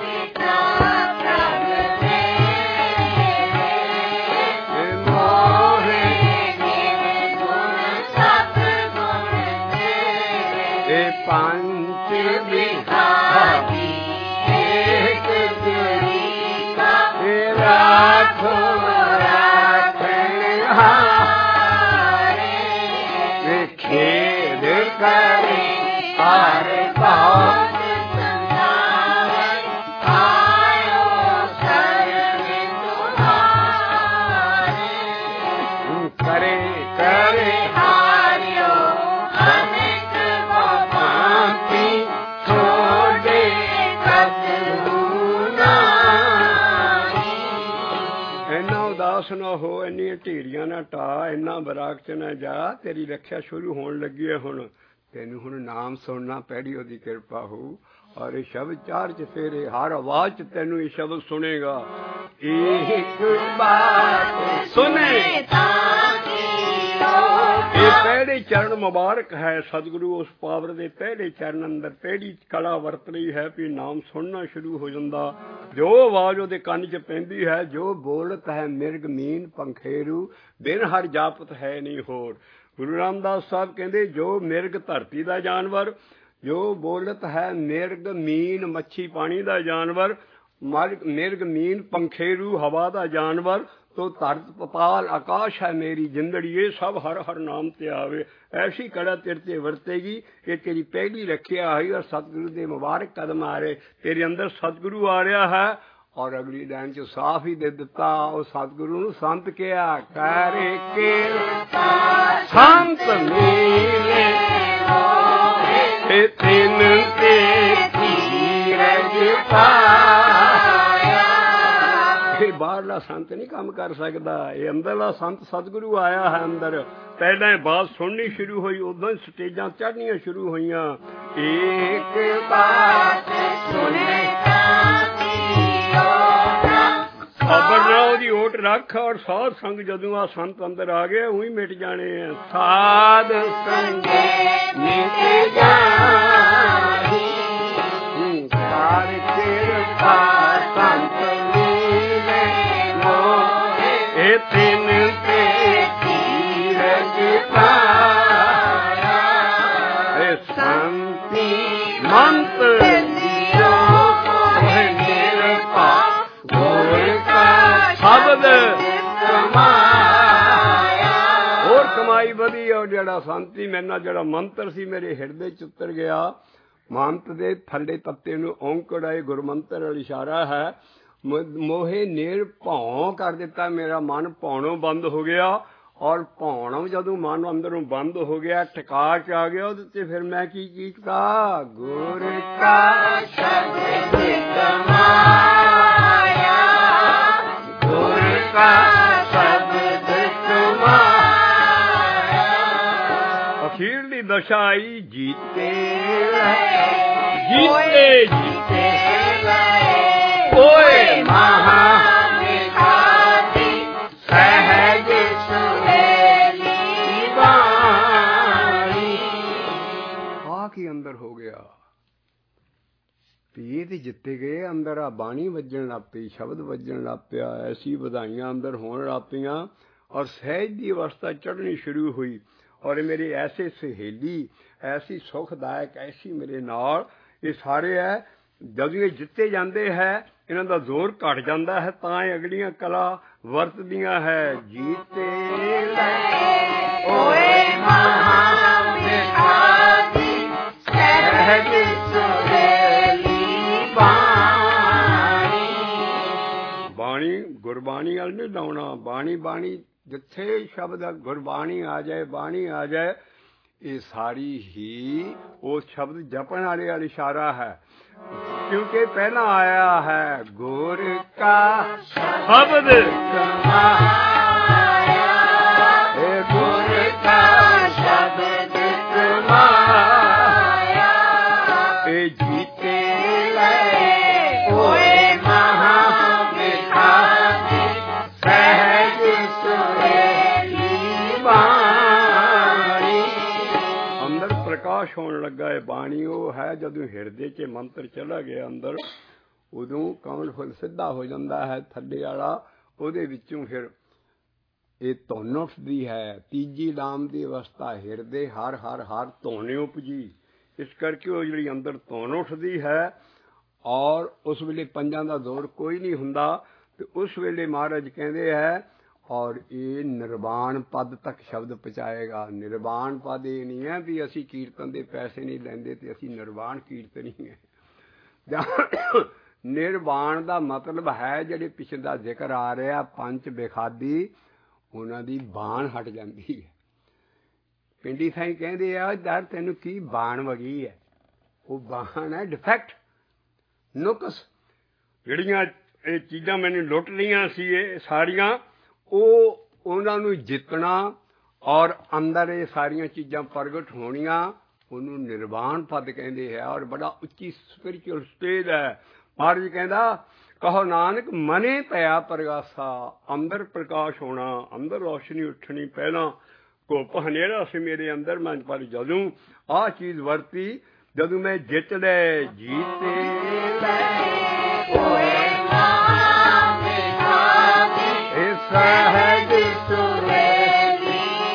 S1: ਇਹ ਪੰਜ ਵਿਖਾਰੀ ਇੱਕ ਤਰੀਕਾ ਇਹ ਰਾਖੋ ਰਾਖਣ ਹਾਰੇ ਇਹ ਖੇਡ ਕਰੇ ਹਰ ਭਾਵ ਸੰਸਾਰ ਆਇਓ ਸ਼ਰਨ ਤੁਮਾਰੇ ਕਰੇ ਕਰੇ ਹਾਰਿਓ ਅਨੇਕ ਭਾਂਤੀ ਛੋੜੇ ਕਤੂ ਨਾਹੀ। ਇੰਨਾ ਉਦਾਸ ਨਾ ਹੋ, ਇੰਨੀਆਂ ਢੇਰੀਆਂ ਨਾ ਟਾ, ਇੰਨਾ ਬਰਾਕ 'ਚ ਨਾ ਜਾ। ਤੇਰੀ ਰੱਖਿਆ ਸ਼ੁਰੂ ਹੋਣ ਲੱਗੀ ਹੈ। ਹੁਣ ਤੈਨੂੰ ਹੁਣ ਨਾਮ ਸੁਣਨਾ ਪਹਿਲੀ ਉਹਦੀ ਕਿਰਪਾ ਹੋਊ। ਔਰ ਇਹ ਸ਼ਬਦ ਚਾਰ ਚਫੇਰੇ ਹਰ ਆਵਾਜ਼ 'ਚ ਤੈਨੂੰ ਇਹ ਸ਼ਬਦ ਸੁਣੇਗਾ। ਇੱਕ ਬਾਤ ਸੁਣੇ ਇਹ ਪਹਿਲੇ ਚਰਨ ਮੁਬਾਰਕ ਹੈ। ਸਤਿਗੁਰੂ ਉਸ ਪਾਵਰ ਦੇ ਪਹਿਲੇ ਚਰਨ ਅੰਦਰ ਪਹਿਲੀ ਕਲਾ ਵਰਤ ਰਹੀ ਹੈ ਵੀ ਨਾਮ ਸੁਣਨਾ ਸ਼ੁਰੂ ਹੋ ਜਾਂਦਾ। ਜੋ ਆਵਾਜ਼ ਉਹਦੇ ਕੰਨ 'ਚ ਪੈਂਦੀ ਹੈ, ਜੋ ਬੋਲਤ ਹੈ ਮਿਰਗ ਮੀਨ ਪੰਖੇਰੂ ਬਿਨ ਹਰ ਜਾਪਤ ਹੈ ਨਹੀਂ ਹੋਰ। ਗੁਰੂ ਰਾਮਦਾਸ ਸਾਹਿਬ ਕਹਿੰਦੇ ਜੋ ਮਿਰਗ ਧਰਤੀ ਦਾ ਜਾਨਵਰ, ਜੋ ਬੋਲਤ ਹੈ ਮਿਰਗ ਮੀਨ ਮੱਛੀ ਪਾਣੀ ਦਾ ਜਾਨਵਰ, मालिक मिर्ग मीन पंखेरू हवा दा जानवर तो धरत पताल आकाश है मेरी जिंदड़ी ये सब हर हर नाम ते आवे। ऐसी कड़ा तेरे ते वरतेगी ये तेरी पहली रखिया है और सतगुरु दे मुबारक कदम आ रहे तेरे अंदर सतगुरु आ रहा है। और अगली लाइन च साफ ही दे दिता उस सतगुरु नूं संत किया करे के संत मिले तिन ते धीरज पाया। बाहरला संत नहीं काम कर सकता ये अंदरला संत सतगुरु आया है अंदर। पहले बात सुननी शुरू हुई उदों स्टेजां चढ़नियां शुरू हुईयां। एक बात सुने खबर ना ओदी ओट रख और साध संग जदों आ संत अंदर आ गए उही मिट जाने हैं। साध संग मिट जाही कार किरपा संत मिले मोहे ए तिन ते धीरज पाया। ए संति मंत दियो मोहे निरपा शब्द कमाया। और कमाई वधी और जड़ा शांति मेरे जड़ा मंत्र सी मेरे हिरदे च उतर गया। मंत दे थल्ले तत्ते नूं औंकड़ आए गुरमंत्र वाला इशारा है। मोहे नेर भौं कर दिता मेरा मन भौणों बंद हो गया। और भौणों जदों मन अंदरों बंद हो गया टिका च आ गया उहदे फिर मैं की कीता गुर का शब्द कमाया गुर का शब्द कमाया। अखीरली दशा आई जीते जीते जीते ओए महा सहज सुहेली वाणी। आके अंदर हो गया ये तो जिते गए अंदर आ बाणी वजन लग पई शब्द वजन लग पिया। ऐसी बधाइयां अंदर होने लग पियां और सहज की अवस्था चढ़नी शुरू हुई। और मेरे ऐसे सहेली ऐसी सुखदायक ऐसी मेरे नाल ये सारे है जदों ये जिते जाते हैं इन्हां दा जोर घट जाता है तां अगलियां कला वरतदियां है। जीते ओए महा सहज सुहेली बाणी गुरबाणी वाल नहीं लाउना। बाणी बाणी जिथे शब्द गुरबाणी आ जाए बाणी आ जाए ये सारी ही वो शब्द जपन वाले वाल इशारा है। क्योंकि पहला आया है गुर का शब्द कमाया गुर का शब्द कमाया। ए जीते ओए महा सहज सुहेली वाणी। अंदर प्रकाश होने लगा है बाणी वो है जदों हिरदे च मंत्र चला गया अंदर उदों कमल फुल सीधा हो जाता है थल्ले वाला उहदे विचों फिर ये धुन उठदी है। तीजी लाम की अवस्था हिरदे हर हर हर धुन उपजी। इस करके वो जिहड़ी अंदर धुन उठदी है और उस वेले पंजां दा जोर कोई नहीं हुंदा ते उस वेले महाराज कहते हैं और ये निर्वाण पद तक शब्द पहुँचाएगा। निर्वाण पद ये नहीं है भी असी कीर्तन के पैसे नहीं लेंदे ते असी निर्वाण कीर्तनी है। निर्वाण का मतलब है जिहड़े पिछले दा जिक्र आ रहा पंच बेखादी उन्हां दी बाण हट जाती है। पिंडी साईं कहते हैं यार तैनूं की बाण वगी है। वो बाण है डिफैक्ट नुकस जिहड़ियां ये चीज़ां मैनूं लुट लईआं सी सारियां उन्होंने जितना और अंदर ये सारिया चीज़ां प्रगट होनिया उन्होंने निर्वाण पद कहते हैं। और बड़ा उच्ची स्पिरिचुअल स्टेज है। महाराज कहता कहो नानक मने पया प्रगासा अंदर प्रकाश होना अंदर रोशनी उठनी। पहला घुप हनेरा से मेरे अंदर मैं पर जदों आ चीज़ वरती जदों मैं जित ले जीते सहज सुहेली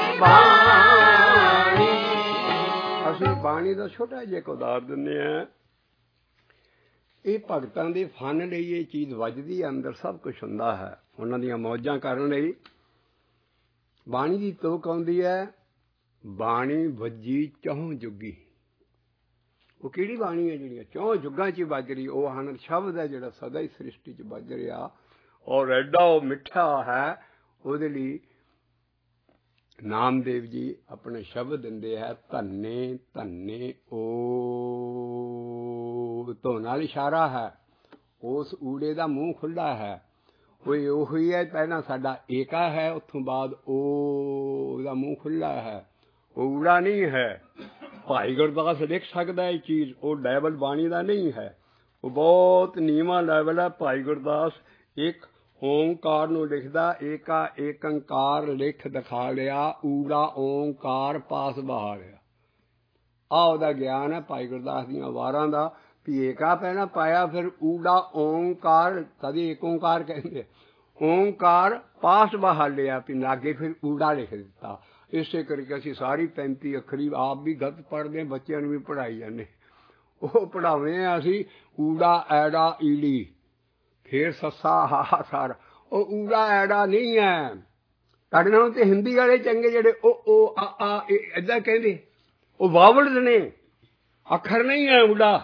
S1: बाणी। असीं बाणी का छोटा जिहा एक उदाहरण दिंदे हैं। ਇਹ ਭਗਤਾਂ ਦੇ ਫਨ ਲਈ ਇਹ ਚੀਜ਼ ਵੱਜਦੀ ਹੈ, ਅੰਦਰ ਸਭ ਕੁਛ ਹੁੰਦਾ ਹੈ। ਉਹਨਾਂ ਦੀਆਂ ਮੌਜਾਂ ਕਰਨ ਲਈ ਬਾਣੀ ਦੀ ਤੋਕ ਆਉਂਦੀ ਹੈ, ਬਾਣੀ ਵੱਜੀ ਚੌਂ ਜੁੱਗੀ। ਉਹ ਕਿਹੜੀ ਬਾਣੀ ਹੈ ਜਿਹੜੀ ਚੌਂ ਜੁੱਗਾਂ 'ਚ ਵੱਜ ਰਹੀ? ਉਹ ਹਨ ਸ਼ਬਦ ਹੈ ਜਿਹੜਾ ਸਦਾ ਹੀ ਸ੍ਰਿਸ਼ਟੀ 'ਚ ਵੱਜ ਰਿਹਾ, ਔਰ ਐਡਾ ਉਹ ਮਿੱਠਾ ਹੈ। ਉਹਦੇ ਲਈ ਨਾਮਦੇਵ ਜੀ ਆਪਣੇ ਸ਼ਬਦ ਦਿੰਦੇ ਹੈ, ਧੰਨੇ ਧੰਨੇ ਓ। ਧੋ ਨਾਲ ਇਸ਼ਾਰਾ ਹੈ, ਉਸ ਊੜੇ ਦਾ ਮੂੰਹ ਖੁੱਲ੍ਹਾ ਹੈ। ਉਹ ਉਹੀ ਹੈ, ਪਹਿਲਾਂ ਸਾਡਾ ਏਕਾ ਹੈ, ਉੱਥੋਂ ਬਾਅਦ ਉਹ ਦਾ ਮੂੰਹ ਖੁੱਲ੍ਹਾ ਹੈ, ਉਹ ਊੜਾ ਨਹੀਂ ਹੈ। ਭਾਈ ਗੁਰਦਾਸ ਲਿਖ ਸਕਦਾ ਇਹ ਚੀਜ਼, ਉਹ ਲੈਵਲ ਬਾਣੀ ਦਾ ਨਹੀਂ ਹੈ, ਉਹ ਬਹੁਤ ਨੀਵਾਂ ਲੈਵਲ ਹੈ। ਭਾਈ ਗੁਰਦਾਸ ਇੱਕ ਓਂਕਾਰ ਨੂੰ ਲਿਖਦਾ, ਏਕਾ ਏਕੰਕਾਰ ਲਿਖ ਦਿਖਾ ਲਿਆ, ਊੜਾ ਓਂਕਾਰ ਪਾਸ ਬਹਾ ਲਿਆ। ਆਹ ਉਹਦਾ ਗਿਆਨ ਹੈ ਭਾਈ ਗੁਰਦਾਸ ਦੀਆਂ ਵਾਰਾਂ ਦਾ, ਵੀ ਏਕਾ ਪਹਿਲਾਂ ਪਾਇਆ, ਫਿਰ ਊੜਾ ਓਂਕਾਰ, ਕਦੇ ਏਕ ਓਂਕਾਰ ਕਹਿੰਦੇ, ਓਂਕਾਰ ਪਾਸ ਬਹਾ ਲਿਆ, ਵੀ ਲਾਗੇ ਫਿਰ ਊੜਾ ਲਿਖ ਦਿੱਤਾ। ਇਸੇ ਕਰਕੇ ਅਸੀਂ ਸਾਰੀ ਪੈਂਤੀ ਅੱਖਰੀ ਆਪ ਵੀ ਗਲਤ ਪੜ੍ਹਦੇ, ਬੱਚਿਆਂ ਨੂੰ ਵੀ ਪੜ੍ਹਾਈ ਜਾਂਦੇ। ਉਹ ਪੜ੍ਹਾਉਂਦੇ ਹਾਂ ਅਸੀਂ ਊੜਾ ਐੜਾ ਈੜੀ, ਫਿਰ ਸੱਸਾ ਹਾ ਸਾਰਾ। ਉਹ ਊੜਾ ਐੜਾ ਨਹੀਂ ਹੈ। ਸਾਡੇ ਨਾਲੋਂ ਤੇ ਹਿੰਦੀ ਵਾਲੇ ਚੰਗੇ, ਜਿਹੜੇ ਉਹ ਉਹ ਆ ਆ ਏਦਾਂ ਕਹਿੰਦੇ, ਉਹ ਵਾਵੜਦ ਨੇ, ਅੱਖਰ ਨਹੀਂ ਹੈ ਊੜਾ।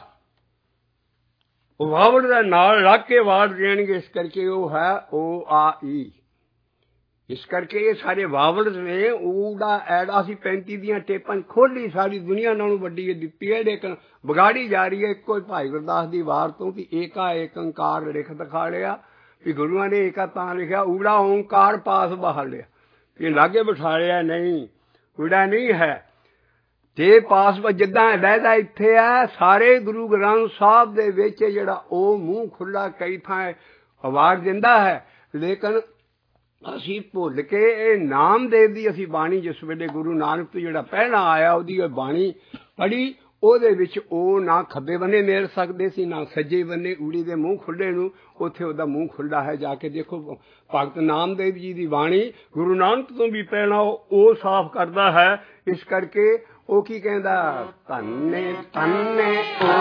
S1: ਉਹ ਵਾਵੜ ਦਾ ਨਾਲ ਲੱਗ ਕੇ ਵਾੜ ਦੇਣਗੇ, ਇਸ ਕਰਕੇ ਉਹ ਹੈ ਓ ਆ ਈ। ਇਸ ਕਰਕੇ ਇਹ ਸਾਰੇ ਵਾਵੜਦ ਨੇ। ਊੜਾ ਐੜਾ ਅਸੀਂ ਪੈਂਤੀ ਦੀਆਂ ਟੇਪਾਂ ਖੋਲ੍ਹੀ, ਸਾਰੀ ਦੁਨੀਆ ਨਾਲੋਂ ਵੱਡੀ ਇਹ ਦਿੱਤੀ ਹੈ, ਲੇਕਿਨ ਵਿਗਾੜੀ ਜਾ ਰਹੀ ਹੈ ਇੱਕੋ ਹੀ ਭਾਈ ਗੁਰਦਾਸ ਦੀ ਵਾਰ ਤੋਂ, ਵੀ ਏਕਾ ਏਕੰਕਾਰ ਲਿਖ ਦਿਖਾ ਲਿਆ, ਵੀ ਗੁਰੂਆਂ ਨੇ ਏਕਾ ਤਾਂ ਲਿਖਿਆ, ਊੜਾ ਓਂਕਾਰ ਪਾਸ ਬਹਾ ਲਿਆ, ਇਹ ਲਾਗੇ ਬਿਠਾ ਲਿਆ। ਨਹੀਂ, ਊੜਾ ਨਹੀਂ ਹੈ। ਜੇ ਪਾਸ ਜਿੱਦਾਂ ਲਹਿਦਾ ਇੱਥੇ ਹੈ, ਸਾਰੇ ਗੁਰੂ ਗ੍ਰੰਥ ਸਾਹਿਬ ਦੇ ਵਿੱਚ ਜਿਹੜਾ ਉਹ ਮੂੰਹ ਖੁੱਲ੍ਹਾ ਕਈ ਥਾਂ ਆਵਾਜ਼ ਦਿੰਦਾ ਹੈ, ਲੇਕਿਨ ਅਸੀਂ ਭੁੱਲ ਕੇ ਇਹ ਨਾਮਦੇਵ ਦੀ ਅਸੀਂ ਬਾਣੀ, ਜਿਸ ਵੇਲੇ ਗੁਰੂ ਨਾਨਕ ਤੋਂ ਜਿਹੜਾ ਪਹਿਲਾਂ ਆਇਆ ਉਹਦੀ ਬਾਣੀ ਪੜ੍ਹੀ, ਉਹਦੇ ਵਿੱਚ ਉਹ ਨਾ ਖੱਬੇ ਬੰਨੇ ਮਿਲ ਸਕਦੇ ਸੀ, ਨਾ ਸੱਜੇ ਬੰਨੇ। ਊੜੀ ਦੇ ਮੂੰਹ ਖੁੱਲ੍ਹੇ ਨੂੰ, ਉੱਥੇ ਉਹਦਾ ਮੂੰਹ ਖੁੱਲ੍ਹਾ ਹੈ। ਜਾ ਕੇ ਦੇਖੋ ਭਗਤ ਨਾਮਦੇਵ ਜੀ ਦੀ ਬਾਣੀ ਗੁਰੂ ਨਾਨਕ ਤੋਂ ਵੀ ਪਹਿਲਾਂ ਉਹ ਸਾਫ਼ ਕਰਦਾ ਹੈ। ਇਸ ਕਰਕੇ ਉਹ ਕੀ ਕਹਿੰਦਾ, ਧੰਨੇ ਧੰਨੇ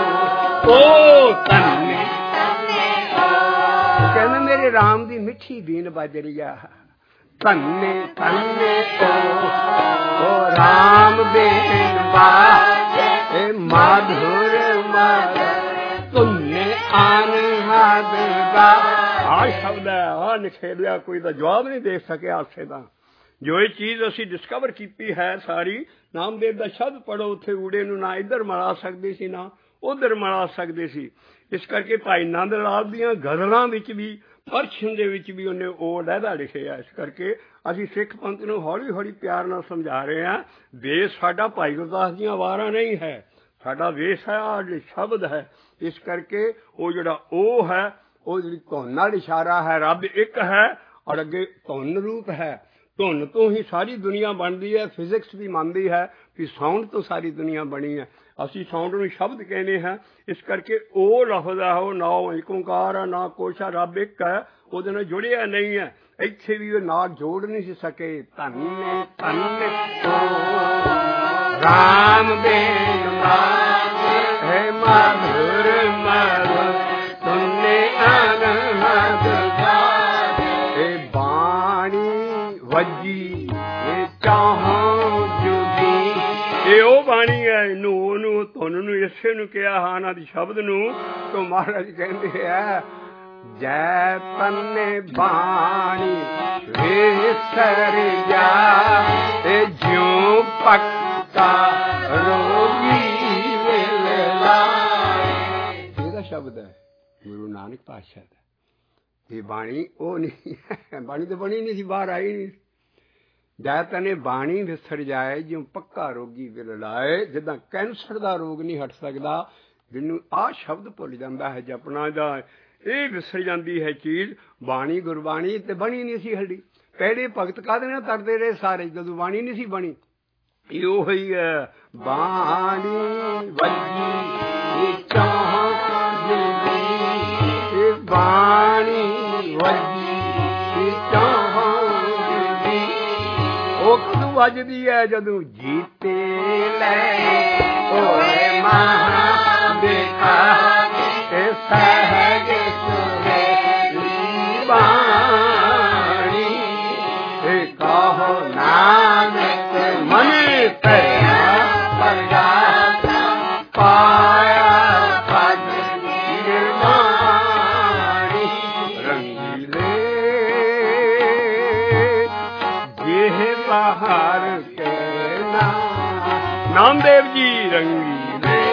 S1: ਓ ਧੰਨੇ। ਕਹਿੰਦਾ ਮੇਰੇ ਰਾਮ ਦੀ ਮਿੱਠੀ ਬੀਨ ਵੱਜ ਰਹੀ ਆ, ਧੰਨੇ ਧੰਨੇ ਓ ਰਾਮ ਬੀਨ ਬਾਜੇ ਮਾਧੁਰ ਮਦ ਧੁੰਨੇ ਅਨਹਦ ਦਾ। ਆਹ ਸ਼ਬਦ ਹੈ, ਆਹ ਨਿਖੇੜਿਆ, ਕੋਈ ਦਾ ਜਵਾਬ ਨਹੀਂ ਦੇ ਸਕਿਆ ਉਸੇ ਦਾ। ਜੋ ਇਹ ਚੀਜ਼ ਅਸੀਂ ਡਿਸਕਵਰ ਕੀਤੀ ਹੈ ਸਾਰੀ, ਨਾਮਦੇਵ ਦਾ ਸ਼ਬਦ ਪੜ੍ਹੋ, ਉੱਥੇ ਊੜੇ ਨੂੰ ਨਾ ਇੱਧਰ ਮਿਲਾ ਸਕਦੇ ਸੀ, ਨਾ ਉੱਧਰ ਮਿਲਾ ਸਕਦੇ ਸੀ। ਇਸ ਕਰਕੇ ਭਾਈ ਨੰਦ ਲਾਲ ਦੀਆਂ ਗਜ਼ਲਾਂ ਵਿੱਚ ਵੀ, ਪਰਛਨ ਦੇ ਵਿੱਚ ਵੀ ਉਹਨੇ ਉਹ ਲਹਿਦਾ ਲਿਖਿਆ। ਇਸ ਕਰਕੇ ਅਸੀਂ ਸਿੱਖ ਪੰਥ ਨੂੰ ਹੌਲੀ ਹੌਲੀ ਪਿਆਰ ਨਾਲ ਸਮਝਾ ਰਹੇ ਹਾਂ, ਵੇਸ ਸਾਡਾ ਭਾਈ ਗੁਰਦਾਸ ਦੀਆਂ ਵਾਰਾਂ ਨਹੀਂ ਹੈ, ਸਾਡਾ ਵੇਸ ਹੈ ਆਹ ਸ਼ਬਦ ਹੈ। ਇਸ ਕਰਕੇ ਉਹ ਜਿਹੜਾ ਉਹ ਹੈ, ਉਹ ਜਿਹੜੀ ਧੁਨ ਨਾਲ ਇਸ਼ਾਰਾ ਹੈ, ਰੱਬ ਇੱਕ ਹੈ ਔਰ ਅੱਗੇ ਧੁਨ ਰੂਪ ਹੈ। ਧੁਨ ਤੋਂ ਹੀ ਸਾਰੀ ਦੁਨੀਆ ਬਣਦੀ ਹੈ। ਫਿਜ਼ਿਕਸ ਵੀ ਮੰਨਦੀ ਹੈ ਵੀ ਸਾਊਂਡ ਤੋਂ ਸਾਰੀ ਦੁਨੀਆ ਬਣੀ ਹੈ। ਅਸੀਂ ਸਾਊਂਡ ਨੂੰ ਸ਼ਬਦ ਕਹਿੰਦੇ ਹਾਂ। ਇਸ ਕਰਕੇ ਉਹ ਲਫ਼ਜ਼ ਹੈ, ਉਹ ਨਾ ਏਕ ਓਂਕਾਰ ਹੈ, ਨਾ ਕੁਛ ਹੈ, ਰੱਬ ਇੱਕ ਹੈ, ਉਹਦੇ ਨਾਲ ਜੁੜਿਆ ਨਹੀਂ ਹੈ। ਇੱਥੇ ਵੀ ਉਹ ਨਾਲ ਜੋੜ ਨਹੀਂ ਸੀ ਸਕੇ। ਧੰਨੇ ਧੰਨੇ ਰਾਮ ਬੀਨ ਬਾਜੇ ਮਾਧੁਰ ਮਦ ਧੁੰਨੇ ਅਨਹਦ ਦਾ। ਇਹ ਬਾਣੀ ਵੱਜੀ ਇਹ ਚਾਹੋਂ ਜੁਗੀ, ਇਹ ਉਹ ਬਾਣੀ ਹੈ। ਇਹਨੂੰ ਉਹਨੂੰ ਧੁਨ ਨੂੰ ਇਸੇ ਨੂੰ ਕਿਹਾ ਹਾਂ, ਇਹਨਾਂ ਦੀ ਸ਼ਬਦ ਨੂੰ। ਤੋਂ ਮਹਾਰਾਜ ਕਹਿੰਦੇ ਹੈ, ਜੈ ਤੰਨੇ ਬਾਣੀ ਵਿਸਰ ਜਾ ਤੇ ਜਿਉ ਪੱਕਾ ਰੋਗੀ ਮਿਲ ਲਾਏ। ਇਹਦਾ ਸ਼ਬਦ ਹੈ ਗੁਰੂ ਨਾਨਕ ਪਾਤਸ਼ਾਹ ਦਾ। ਇਹ ਬਾਣੀ ਉਹ ਨਹੀਂ ਹੈ, ਬਾਣੀ ਤਾਂ ਬਣੀ ਨਹੀਂ ਸੀ, ਬਾਹਰ ਆਈ ਨਹੀਂ। ਜੈ ਤਨੇ ਬਾਣੀ ਵਿਸਰ ਜਾਏ ਜਿਉ ਪੱਕਾ ਰੋਗੀ ਮਿਲ ਲਾਏ। ਜਿੱਦਾਂ ਕੈਂਸਰ ਦਾ ਰੋਗ ਨਹੀਂ ਹਟ ਸਕਦਾ, ਜਿਹਨੂੰ ਆਹ ਸ਼ਬਦ ਭੁੱਲ ਜਾਂਦਾ ਹੈ ਜਪਣਾ ਦਾ, ਇਹ ਵਿਸਰ ਜਾਂਦੀ ਹੈ ਚੀਜ਼। ਬਾਣੀ ਗੁਰਬਾਣੀ ਤੇ ਬਣੀ ਨਹੀਂ ਸੀ ਹੱਡੀ। ਪਹਿਲੇ ਭਗਤ ਕਾਹਦੇ ਨਾਲ ਤਰਦੇ ਰਹੇ ਸਾਰੇ, ਜਦੋਂ ਬਾਣੀ ਨਹੀਂ ਸੀ ਬਣੀ। ਇਹ ਉਹੀ ਹੈ ਬਾਣੀ ਵੱਜੀ ਚਾਹ ਜੁਗੀ, ਇਹ ਬਾਣੀ ਵੱਜੀ ਚਾਹ ਜੁਗੀ। ਉਹ ਕਦੋਂ ਵੱਜਦੀ ਹੈ, ਜਦੋਂ ਜੀਤੇ ਲੈ ਹੋਏ ਮਹਾਂ ਦੇਖਾ। ਸਹਿਜ ਸੁਹੇਲੀ ਬਾਣੀ ਕਹੋ ਨਾਨਕ ਮਨ ਭਇਆ ਪਰਗਾਸਾ ਪਾਇਆ ਪਦ ਨਿਰਮਾਣੀ ਰੰਗੀਲੇ ਜਿਹ ਬਾਹਰ ਕੇ ਨਾਮ ਨਾਮਦੇਵ ਜੀ ਰੰਗੀਲੇ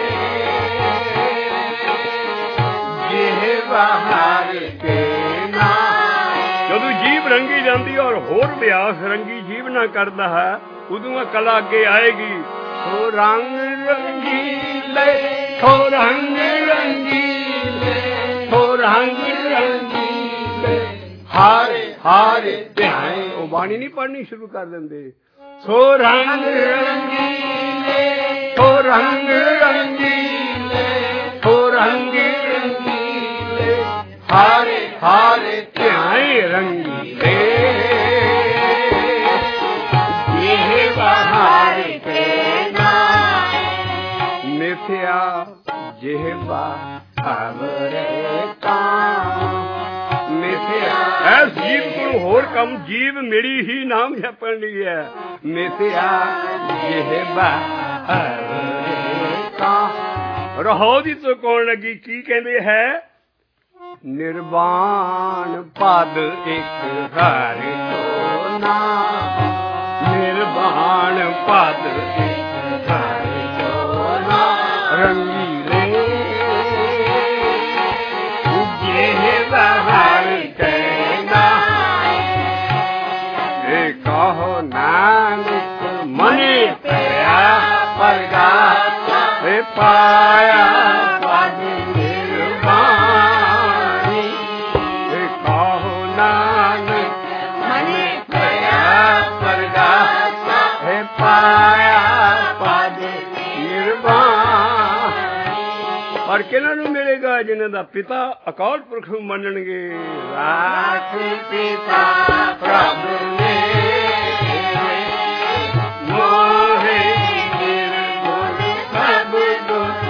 S1: ਜਿਹ ਬਾਹਰ ਕੇ ਜਦੋਂ ਜੀਵ ਰੰਗੀ ਜਾਂਦੀ ਔਰ ਹੋਰ ਵਿਆਸ ਰੰਗੀ ਜੀਵ ਨਾ ਕਰਦਾ ਹੈ ਉਦੋਂ ਕਲਾ ਅੱਗੇ ਆਏਗੀ। ਸੋ ਰੰਗ ਰੰਗੀਲੇ ਸੋ ਰੰਗ ਰੰਗੀਲੇ ਸੋ ਰੰਗ ਰੰਗੀਲੇ ਹਾਰੇ ਹਾਰੇ ਧਿਆਏ ਉਹ ਬਾਣੀ ਨਹੀਂ ਪੜ੍ਹਨੀ ਸ਼ੁਰੂ ਕਰ ਦਿੰਦੇ। ਸੋ ਰੰਗ ਰੰਗੀਲੇ ਸੋ ਰੰਗ ਰੰਗੀਲੇ ਸੋ ਰੰਗ ਰੰਗੀਲੇ ਹਾਰੇ ਹਾਰੇ ਧਿਆਏ ਰੰਗੀਲੇ ਜਿਹ ਬਹਾਰ ਕੇ ਨਾਮ ਮਿਥਿਆ ਜਿਹਵਾ ਅਵਰੇ ਕਾਮ ਮਿਥਿਆ ਐਸ ਜੀਵ ਕੋਲ ਹੋਰ ਕੰਮ ਜੀਵ ਮੇਰੀ ਹੀ ਨਾਮ ਜਪਣ ਲਈ ਹੈ। ਮਿਥਿਆ ਜਿਹਵਾ ਅਵਰੇ ਕਾਮ ਰਹੋ ਦੀ ਤੋਂ ਕੌਣ ਲੱਗੀ ਕੀ ਕਹਿੰਦੇ ਹੈ ਨਿਰਵਾਣ ਪਦ ਇੱਕ ਹਰ ਕੋ ਨਾਮ ਨਿਰਵਾਣ ਪਦ ਇੱਕ ਹਰ ਕੋ ਨਾਮ ਰੰਗੀਲੇ ਜਿਹ ਬਹਾਰ ਕੇ ਨਾਮ ਇਹ ਕਹੋ ਨਾਨਕ ਮਨ ਭਇਆ ਪਰਗਾਸਾ ਇਹ ਪਾਇਆ ਪਦ ਪਰ ਕਿਹਨਾਂ ਨੂੰ ਮਿਲੇਗਾ ਜਿਨ੍ਹਾਂ ਦਾ ਪਿਤਾ ਅਕਾਲ ਪੁਰਖ ਨੂੰ ਮੰਨਣਗੇ। ਰਾਖ ਪਿਤਾ ਪ੍ਰਭ ਨੇ ਮੋਹਿ ਨਿਰਮਲ ਸਭ ਦੁਖ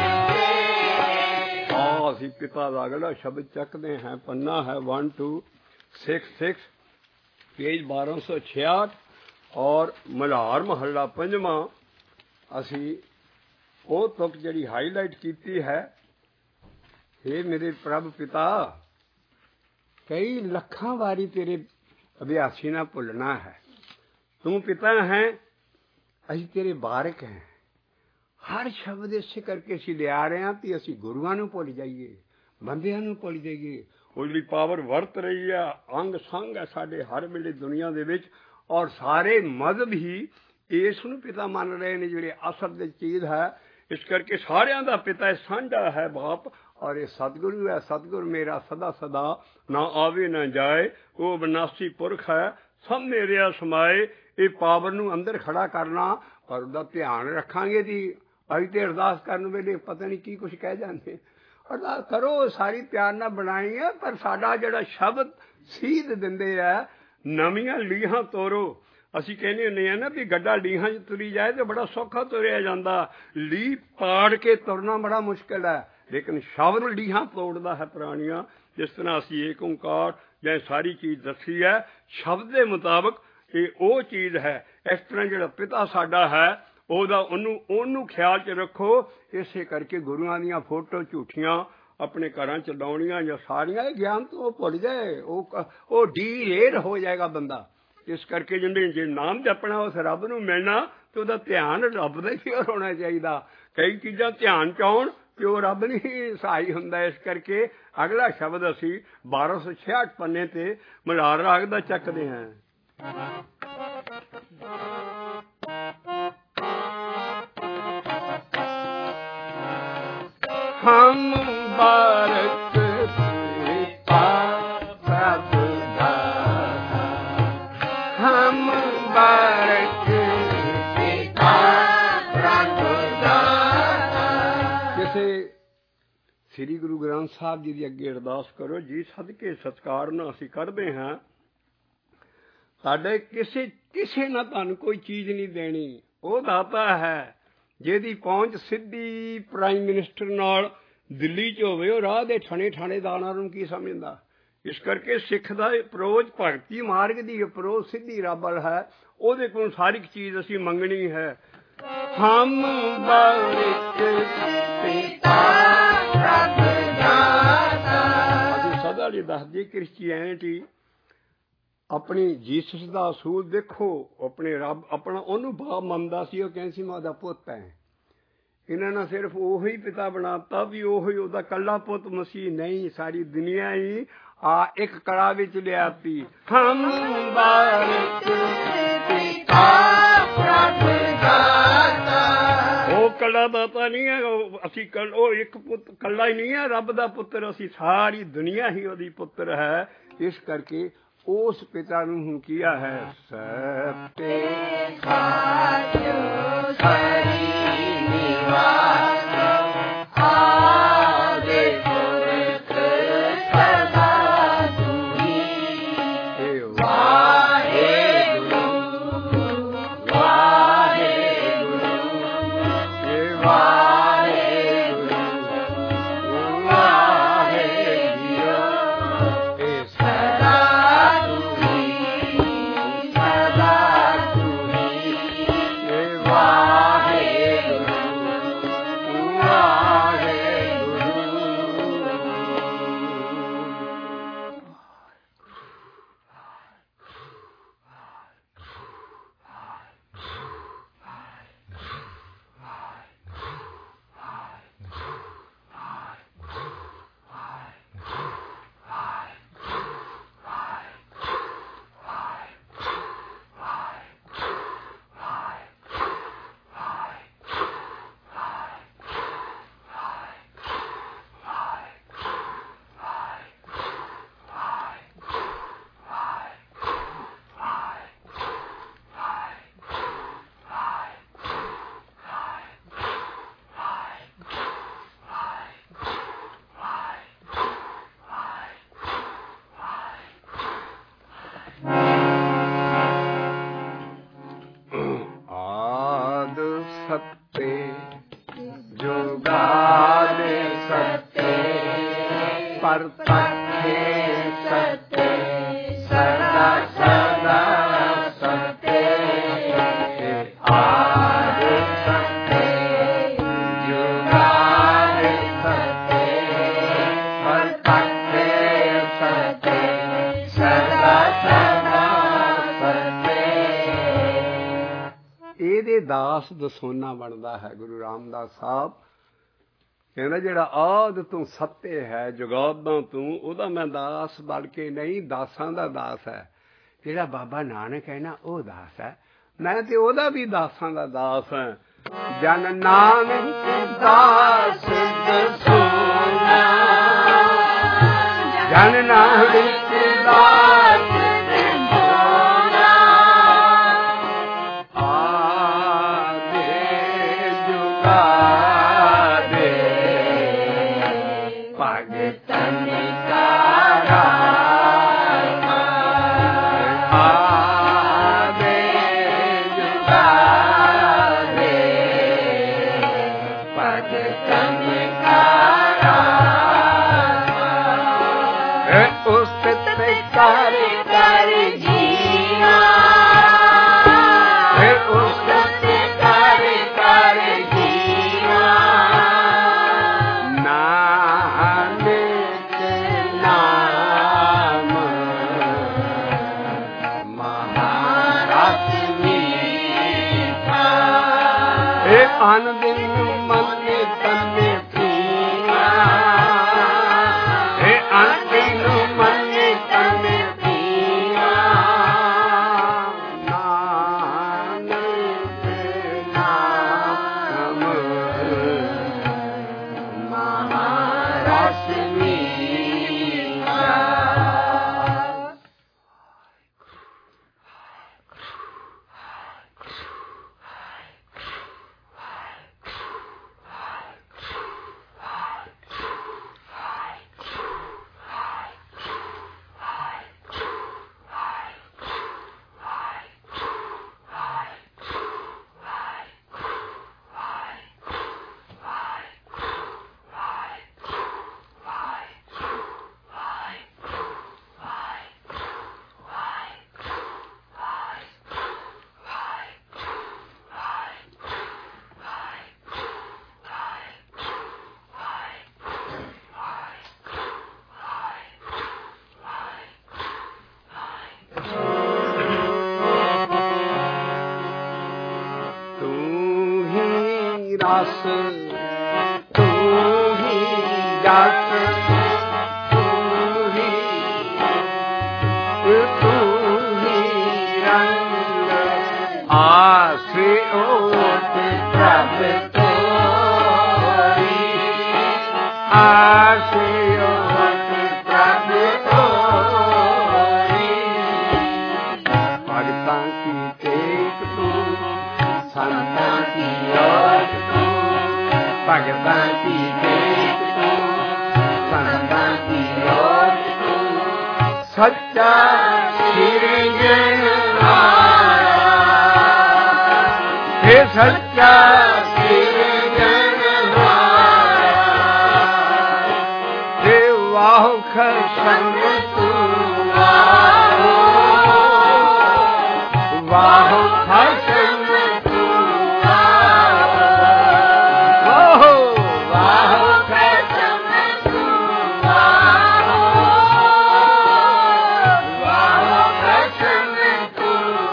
S1: ਆ ਅਸੀਂ ਪਿਤਾ ਦਾ ਅਗਲਾ ਸ਼ਬਦ ਚੱਕਦੇ ਹਾਂ ਪੰਨਾ ਹੈ one two six six page ਬਾਰਾਂ ਸੌ ਛਿਆਹਠ ਔਰ ਮਲਹਾਰ ਮਹੱਲਾ ਪੰਜਵਾਂ ਅਸੀਂ ਉਹ ਤੁਕ ਜਿਹੜੀ ਹਾਈਲਾਈਟ ਕੀਤੀ ਹੈ। हे मेरे प्रभ पिता कई लखां वारी तेरे अभ्यासी ना भुलना है। तू पिता है असी तेरे बारक हैं। हर शब्द इसे करके असी लिया रहे हैं कि असी गुरुआं नूं भुल जाइए बंदियां नूं भुल जाइए। ਉਹ ਜਿਹੜੀ ਪਾਵਰ ਵਰਤ ਰਹੀ ਆ ਅੰਗ ਸੰਗ ਹੈ ਸਾਡੇ ਹਰ ਵੇਲੇ ਦੁਨੀਆ ਦੇ ਵਿੱਚ ਔਰ ਸਾਰੇ ਮਜ਼ਹਬ ਹੀ ਇਸ ਨੂੰ ਪਿਤਾ ਮੰਨ ਰਹੇ ਨੇ ਜਿਹੜੇ ਅਸਲ ਦੀ ਚੀਜ਼ ਹੈ। ਇਸ ਕਰਕੇ ਸਾਰਿਆਂ ਦਾ ਪਿਤਾ ਸਾਂਝਾ ਹੈ ਬਾਪ ਔਰ ਇਹ ਸਤਿਗੁਰੂ ਹੈ। ਸਤਿਗੁਰ ਮੇਰਾ ਸਦਾ ਸਦਾ ਨਾ ਆਵੇ ਨਾ ਜਾਏ ਉਹ ਵਿਨਾਸ਼ੀ ਪੁਰਖ ਹੈ ਸਭ ਮੇਰਿਆ ਸਮਾਏ। ਇਹ ਪਾਵਰ ਨੂੰ ਅੰਦਰ ਖੜਾ ਕਰਨਾ ਪਰ ਉਹਦਾ ਧਿਆਨ ਰੱਖਾਂਗੇ ਜੀ। ਅਸੀਂ ਤੇ ਅਰਦਾਸ ਕਰਨ ਵੇਲੇ ਪਤਾ ਨਹੀਂ ਕੀ ਕੁਛ ਕਹਿ ਜਾਂਦੇ। ਅਰਦਾਸ ਕਰੋ ਸਾਰੀ ਪਿਆਰ ਨਾਲ ਬਣਾਈ ਹੈ ਪਰ ਸਾਡਾ ਜਿਹੜਾ ਸ਼ਬਦ ਸੀਧ ਦਿੰਦੇ ਆ ਨਵੀਆਂ ਲੀਹਾਂ ਤੋਰੋ। ਅਸੀਂ ਕਹਿੰਦੇ ਹੁੰਦੇ ਹਾਂ ਨਾ ਵੀ ਗੱਡਾ ਲੀਹਾਂ 'ਚ ਤੁਰੀ ਜਾਏ ਤਾਂ ਬੜਾ ਸੌਖਾ ਤੁਰਿਆ ਜਾਂਦਾ। ਲੀਹ ਪਾੜ ਕੇ ਤੁਰਨਾ ਬੜਾ ਮੁਸ਼ਕਿਲ ਹੈ ਲੇਕਿਨ ਸ਼ਬਦ ਲੀਹਾਂ ਤੋੜਦਾ ਹੈ ਪੁਰਾਣੀਆਂ। ਜਿਸ ਤਰ੍ਹਾਂ ਅਸੀਂ ਏਕ ਓਂਕਾਰ ਜਾਂ ਸਾਰੀ ਚੀਜ਼ ਦੱਸੀ ਹੈ ਸ਼ਬਦ ਦੇ ਮੁਤਾਬਕ ਇਹ ਉਹ ਚੀਜ਼ ਹੈ। ਇਸ ਤਰ੍ਹਾਂ ਜਿਹੜਾ ਪਿਤਾ ਸਾਡਾ ਹੈ ਉਹਦਾ ਉਹਨੂੰ ਉਹਨੂੰ ਖਿਆਲ 'ਚ ਰੱਖੋ। ਇਸੇ ਕਰਕੇ ਗੁਰੂਆਂ ਦੀਆਂ ਫੋਟੋ ਝੂਠੀਆਂ ਆਪਣੇ ਘਰਾਂ 'ਚ ਲਾਉਣੀਆਂ ਜਾਂ ਸਾਰੀਆਂ ਇਹ ਗਿਆਨ ਤੋਂ ਉਹ ਭੁੱਲ ਜਾਏ ਉਹ ਉਹ ਡੀਰੇਡ ਹੋ ਜਾਏਗਾ ਬੰਦਾ। ਇਸ ਕਰਕੇ ਜਿਹਨੇ ਜੇ ਨਾਮ ਜਪਣਾ ਉਸ ਰੱਬ ਨੂੰ ਮਿਲਣਾ ਤੇ ਉਹਦਾ ਧਿਆਨ ਰੱਬ ਦਾ ਹੀ ਹੋਣਾ ਚਾਹੀਦਾ। ਕਈ ਚੀਜ਼ਾਂ ਧਿਆਨ 'ਚ ਆਉਣ ਤੇ ਉਹ ਰੱਬ ਨਹੀਂ ਸਹਾਈ ਹੁੰਦਾ। ਇਸ ਕਰਕੇ ਅਗਲਾ ਸ਼ਬਦ ਅਸੀਂ ਬਾਰਾਂ ਸੌ ਛਿਆਹਠ ਪੰਨੇ ਤੇ ਮਲਹਾਰ ਰਾਗ ਦਾ ਚੱਕਦੇ ਹਾਂ। हम बारक पिता प्रभ दाता हम बारक पिता प्रभ दाता। ਕਿਸੇ ਸ੍ਰੀ ਗੁਰੂ ਗ੍ਰੰਥ ਸਾਹਿਬ ਜੀ ਦੀ ਅੱਗੇ ਅਰਦਾਸ ਕਰੋ ਜੀ ਸਦਕੇ ਸਤਿਕਾਰ ਨਾਲ ਅਸੀਂ ਕਰਦੇ ਹਾਂ। ਸਾਡੇ ਕਿਸੇ ਕਿਸੇ ਨਾਲ ਤੁਹਾਨੂੰ ਕੋਈ ਚੀਜ਼ ਨਹੀਂ ਦੇਣੀ। ਉਹ ਦਾਤਾ ਹੈ ਜਿਹਦੀ ਪਹੁੰਚ ਸਿੱਧੀ ਪ੍ਰਾਈਮ ਮਿਨਿਸਟਰ ਨਾਲ ਦਿੱਲੀ 'ਚ ਹੋਵੇ ਉਹ ਰਾਹ ਦੇ ਠਾਣੇ ਠਾਣੇਦਾਰਾਂ ਨੂੰ ਕੀ ਸਮਝਦਾ। ਇਸ ਕਰਕੇ ਸਿੱਖ ਦਾ ਅਪਰੋਚ ਭਗਤੀ ਮਾਰਗ ਦੀ ਅਪਰੋਚ ਸਿੱਧੀ ਰੱਬ ਵੱਲ ਹੈ। ਉਹਦੇ ਕੋਲ ਸਾਰੀ ਇੱਕ ਚੀਜ਼ ਅਸੀਂ ਮੰਗਣੀ ਹੈ। ਹਮ ਬਾਰਿਕ ਪਿਤਾ ਪ੍ਰਭ ਦਾਤਾ। ਅਸੀਂ ਸਦਾ ਲਈ ਦੱਸਦੀ ਕ੍ਰਿਸਚੀਐਨਿਟੀ ਆਪਣੀ ਜੀਸਸ ਦਾ ਅਸੂਲ ਦੇਖੋ। ਆਪਣੇ ਰੱਬ ਆਪਣਾ ਉਹਨੂੰ ਬਾਪ ਮੰਨਦਾ ਸੀ। ਉਹ ਕਹਿੰਦਾ ਸੀ ਮੈਂ ਉਹਦਾ ਪੁੱਤ ਹੈ। ਇਹਨਾਂ ਨੇ ਸਿਰਫ ਉਹੀ ਪਿਤਾ ਬਣਾਤਾ ਵੀ ਉਹੀ ਉਹਦਾ ਇਕੱਲਾ ਪੁੱਤ ਮਸੀਹ ਨਹੀਂ, ਸਾਰੀ ਦੁਨੀਆ ਹੀ ਆ ਇੱਕ ਕੜਾ ਵਿੱਚ ਲਿਆਤੀ। ਹਮ ਬਾਰਿਕ ਪਿਤਾ ਪ੍ਰਭ ਦਾਤਾ। ਉਹ ਕੱਲਾ ਦਾਤਾ ਨਹੀਂ ਹੈ, ਅਸੀਂ ਉਹ ਇੱਕ ਪੁੱਤ ਕੱਲਾ ਹੀ ਨਹੀਂ ਹੈ ਰੱਬ ਦਾ ਪੁੱਤਰ। ਅਸੀਂ ਸਾਰੀ ਦੁਨੀਆ ਹੀ ਉਹਦੀ ਪੁੱਤਰ ਹੈ। ਇਸ ਕਰਕੇ ਉਸ ਪਿਤਾ ਨੂੰ ਹੁਣ ਕੀਆ ਹੈ ਸਤੇ ਖਾਜੋ ਸਰੀ ਨਿਵਾਸ ਆਦੇ ਪੁਰਖ ਸਦਾ ਤੁਹੀ। ਵਾਹਿਗੁਰੂ ਵਾਹਿਗੁਰੂ ਵਾਹਿਗੁਰੂ ਵਾਹਿਗੁਰੂ ਇਹ ਸਦਾ ਦਾਸ ਦਸੋਨਾ ਬਣਦਾ ਹੈ। ਗੁਰੂ ਰਾਮਦਾਸ ਸਾਹਿਬ ਕਹਿੰਦਾ ਜਿਹੜਾ ਆਦਿ ਤੋਂ ਸੱਤੇ ਹੈ ਜੁਗਾਦਾਂ ਤੋਂ ਉਹਦਾ ਮੈਂ ਦਾਸ ਬਣ ਕੇ ਨਹੀਂ, ਦਾਸਾਂ ਦਾ ਦਾਸ ਹੈ। ਜਿਹੜਾ ਬਾਬਾ ਨਾਨਕ ਹੈ ਨਾ ਉਹ ਦਾਸ ਹੈ। ਮੈਂ ਤੇ ਉਹਦਾ ਵੀ ਦਾਸਾਂ ਦਾ ਦਾਸ ਹਾਂ। ਜਨ ਨਾਨਕ ਦਾਸ ਦਸੋਨਾ ਜਨ ਨਾਨਕ ਦਾਸ दास तू ही दास तू ही तू ही रंग आसे ओट प्रभ तोरी आसे ओट प्रभ तोरी भगतां की टेक तू संतां की ओट तू भगतां की टेक तू संतां की ओट तू सच्चा सिरजनहारा हे सच्चा सिरजनहारा हे वाह खसम तू वाहो वाह खसम तू वाहो वाह खसम तू वाहो वाह खसम तू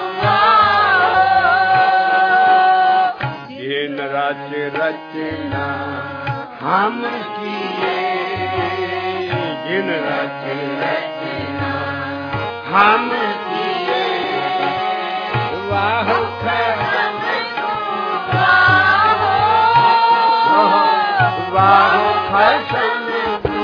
S1: वाहो जिन रच रचना हम किए जिन रच रचना हम किए वाह खसम तू वाहो वाह खसम तू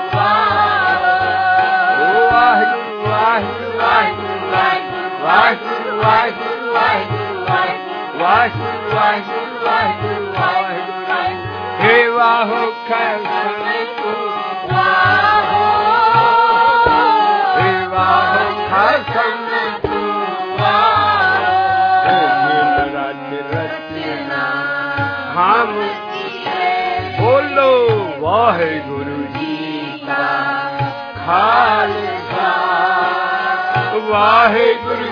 S1: वाहो वाहिगुरु वाहिगुरु वाहिगुरु वाहिगुरु वाहिगुरु वाहिगुरु वाहिगुरु वाहिगुरु वाहिगुरु हे वाह खसम तू वाहो हे वाह खसम तू वाहो जिन रच रचना हम बोलो वाहिगुरु जी का खालसा वाहिगुरु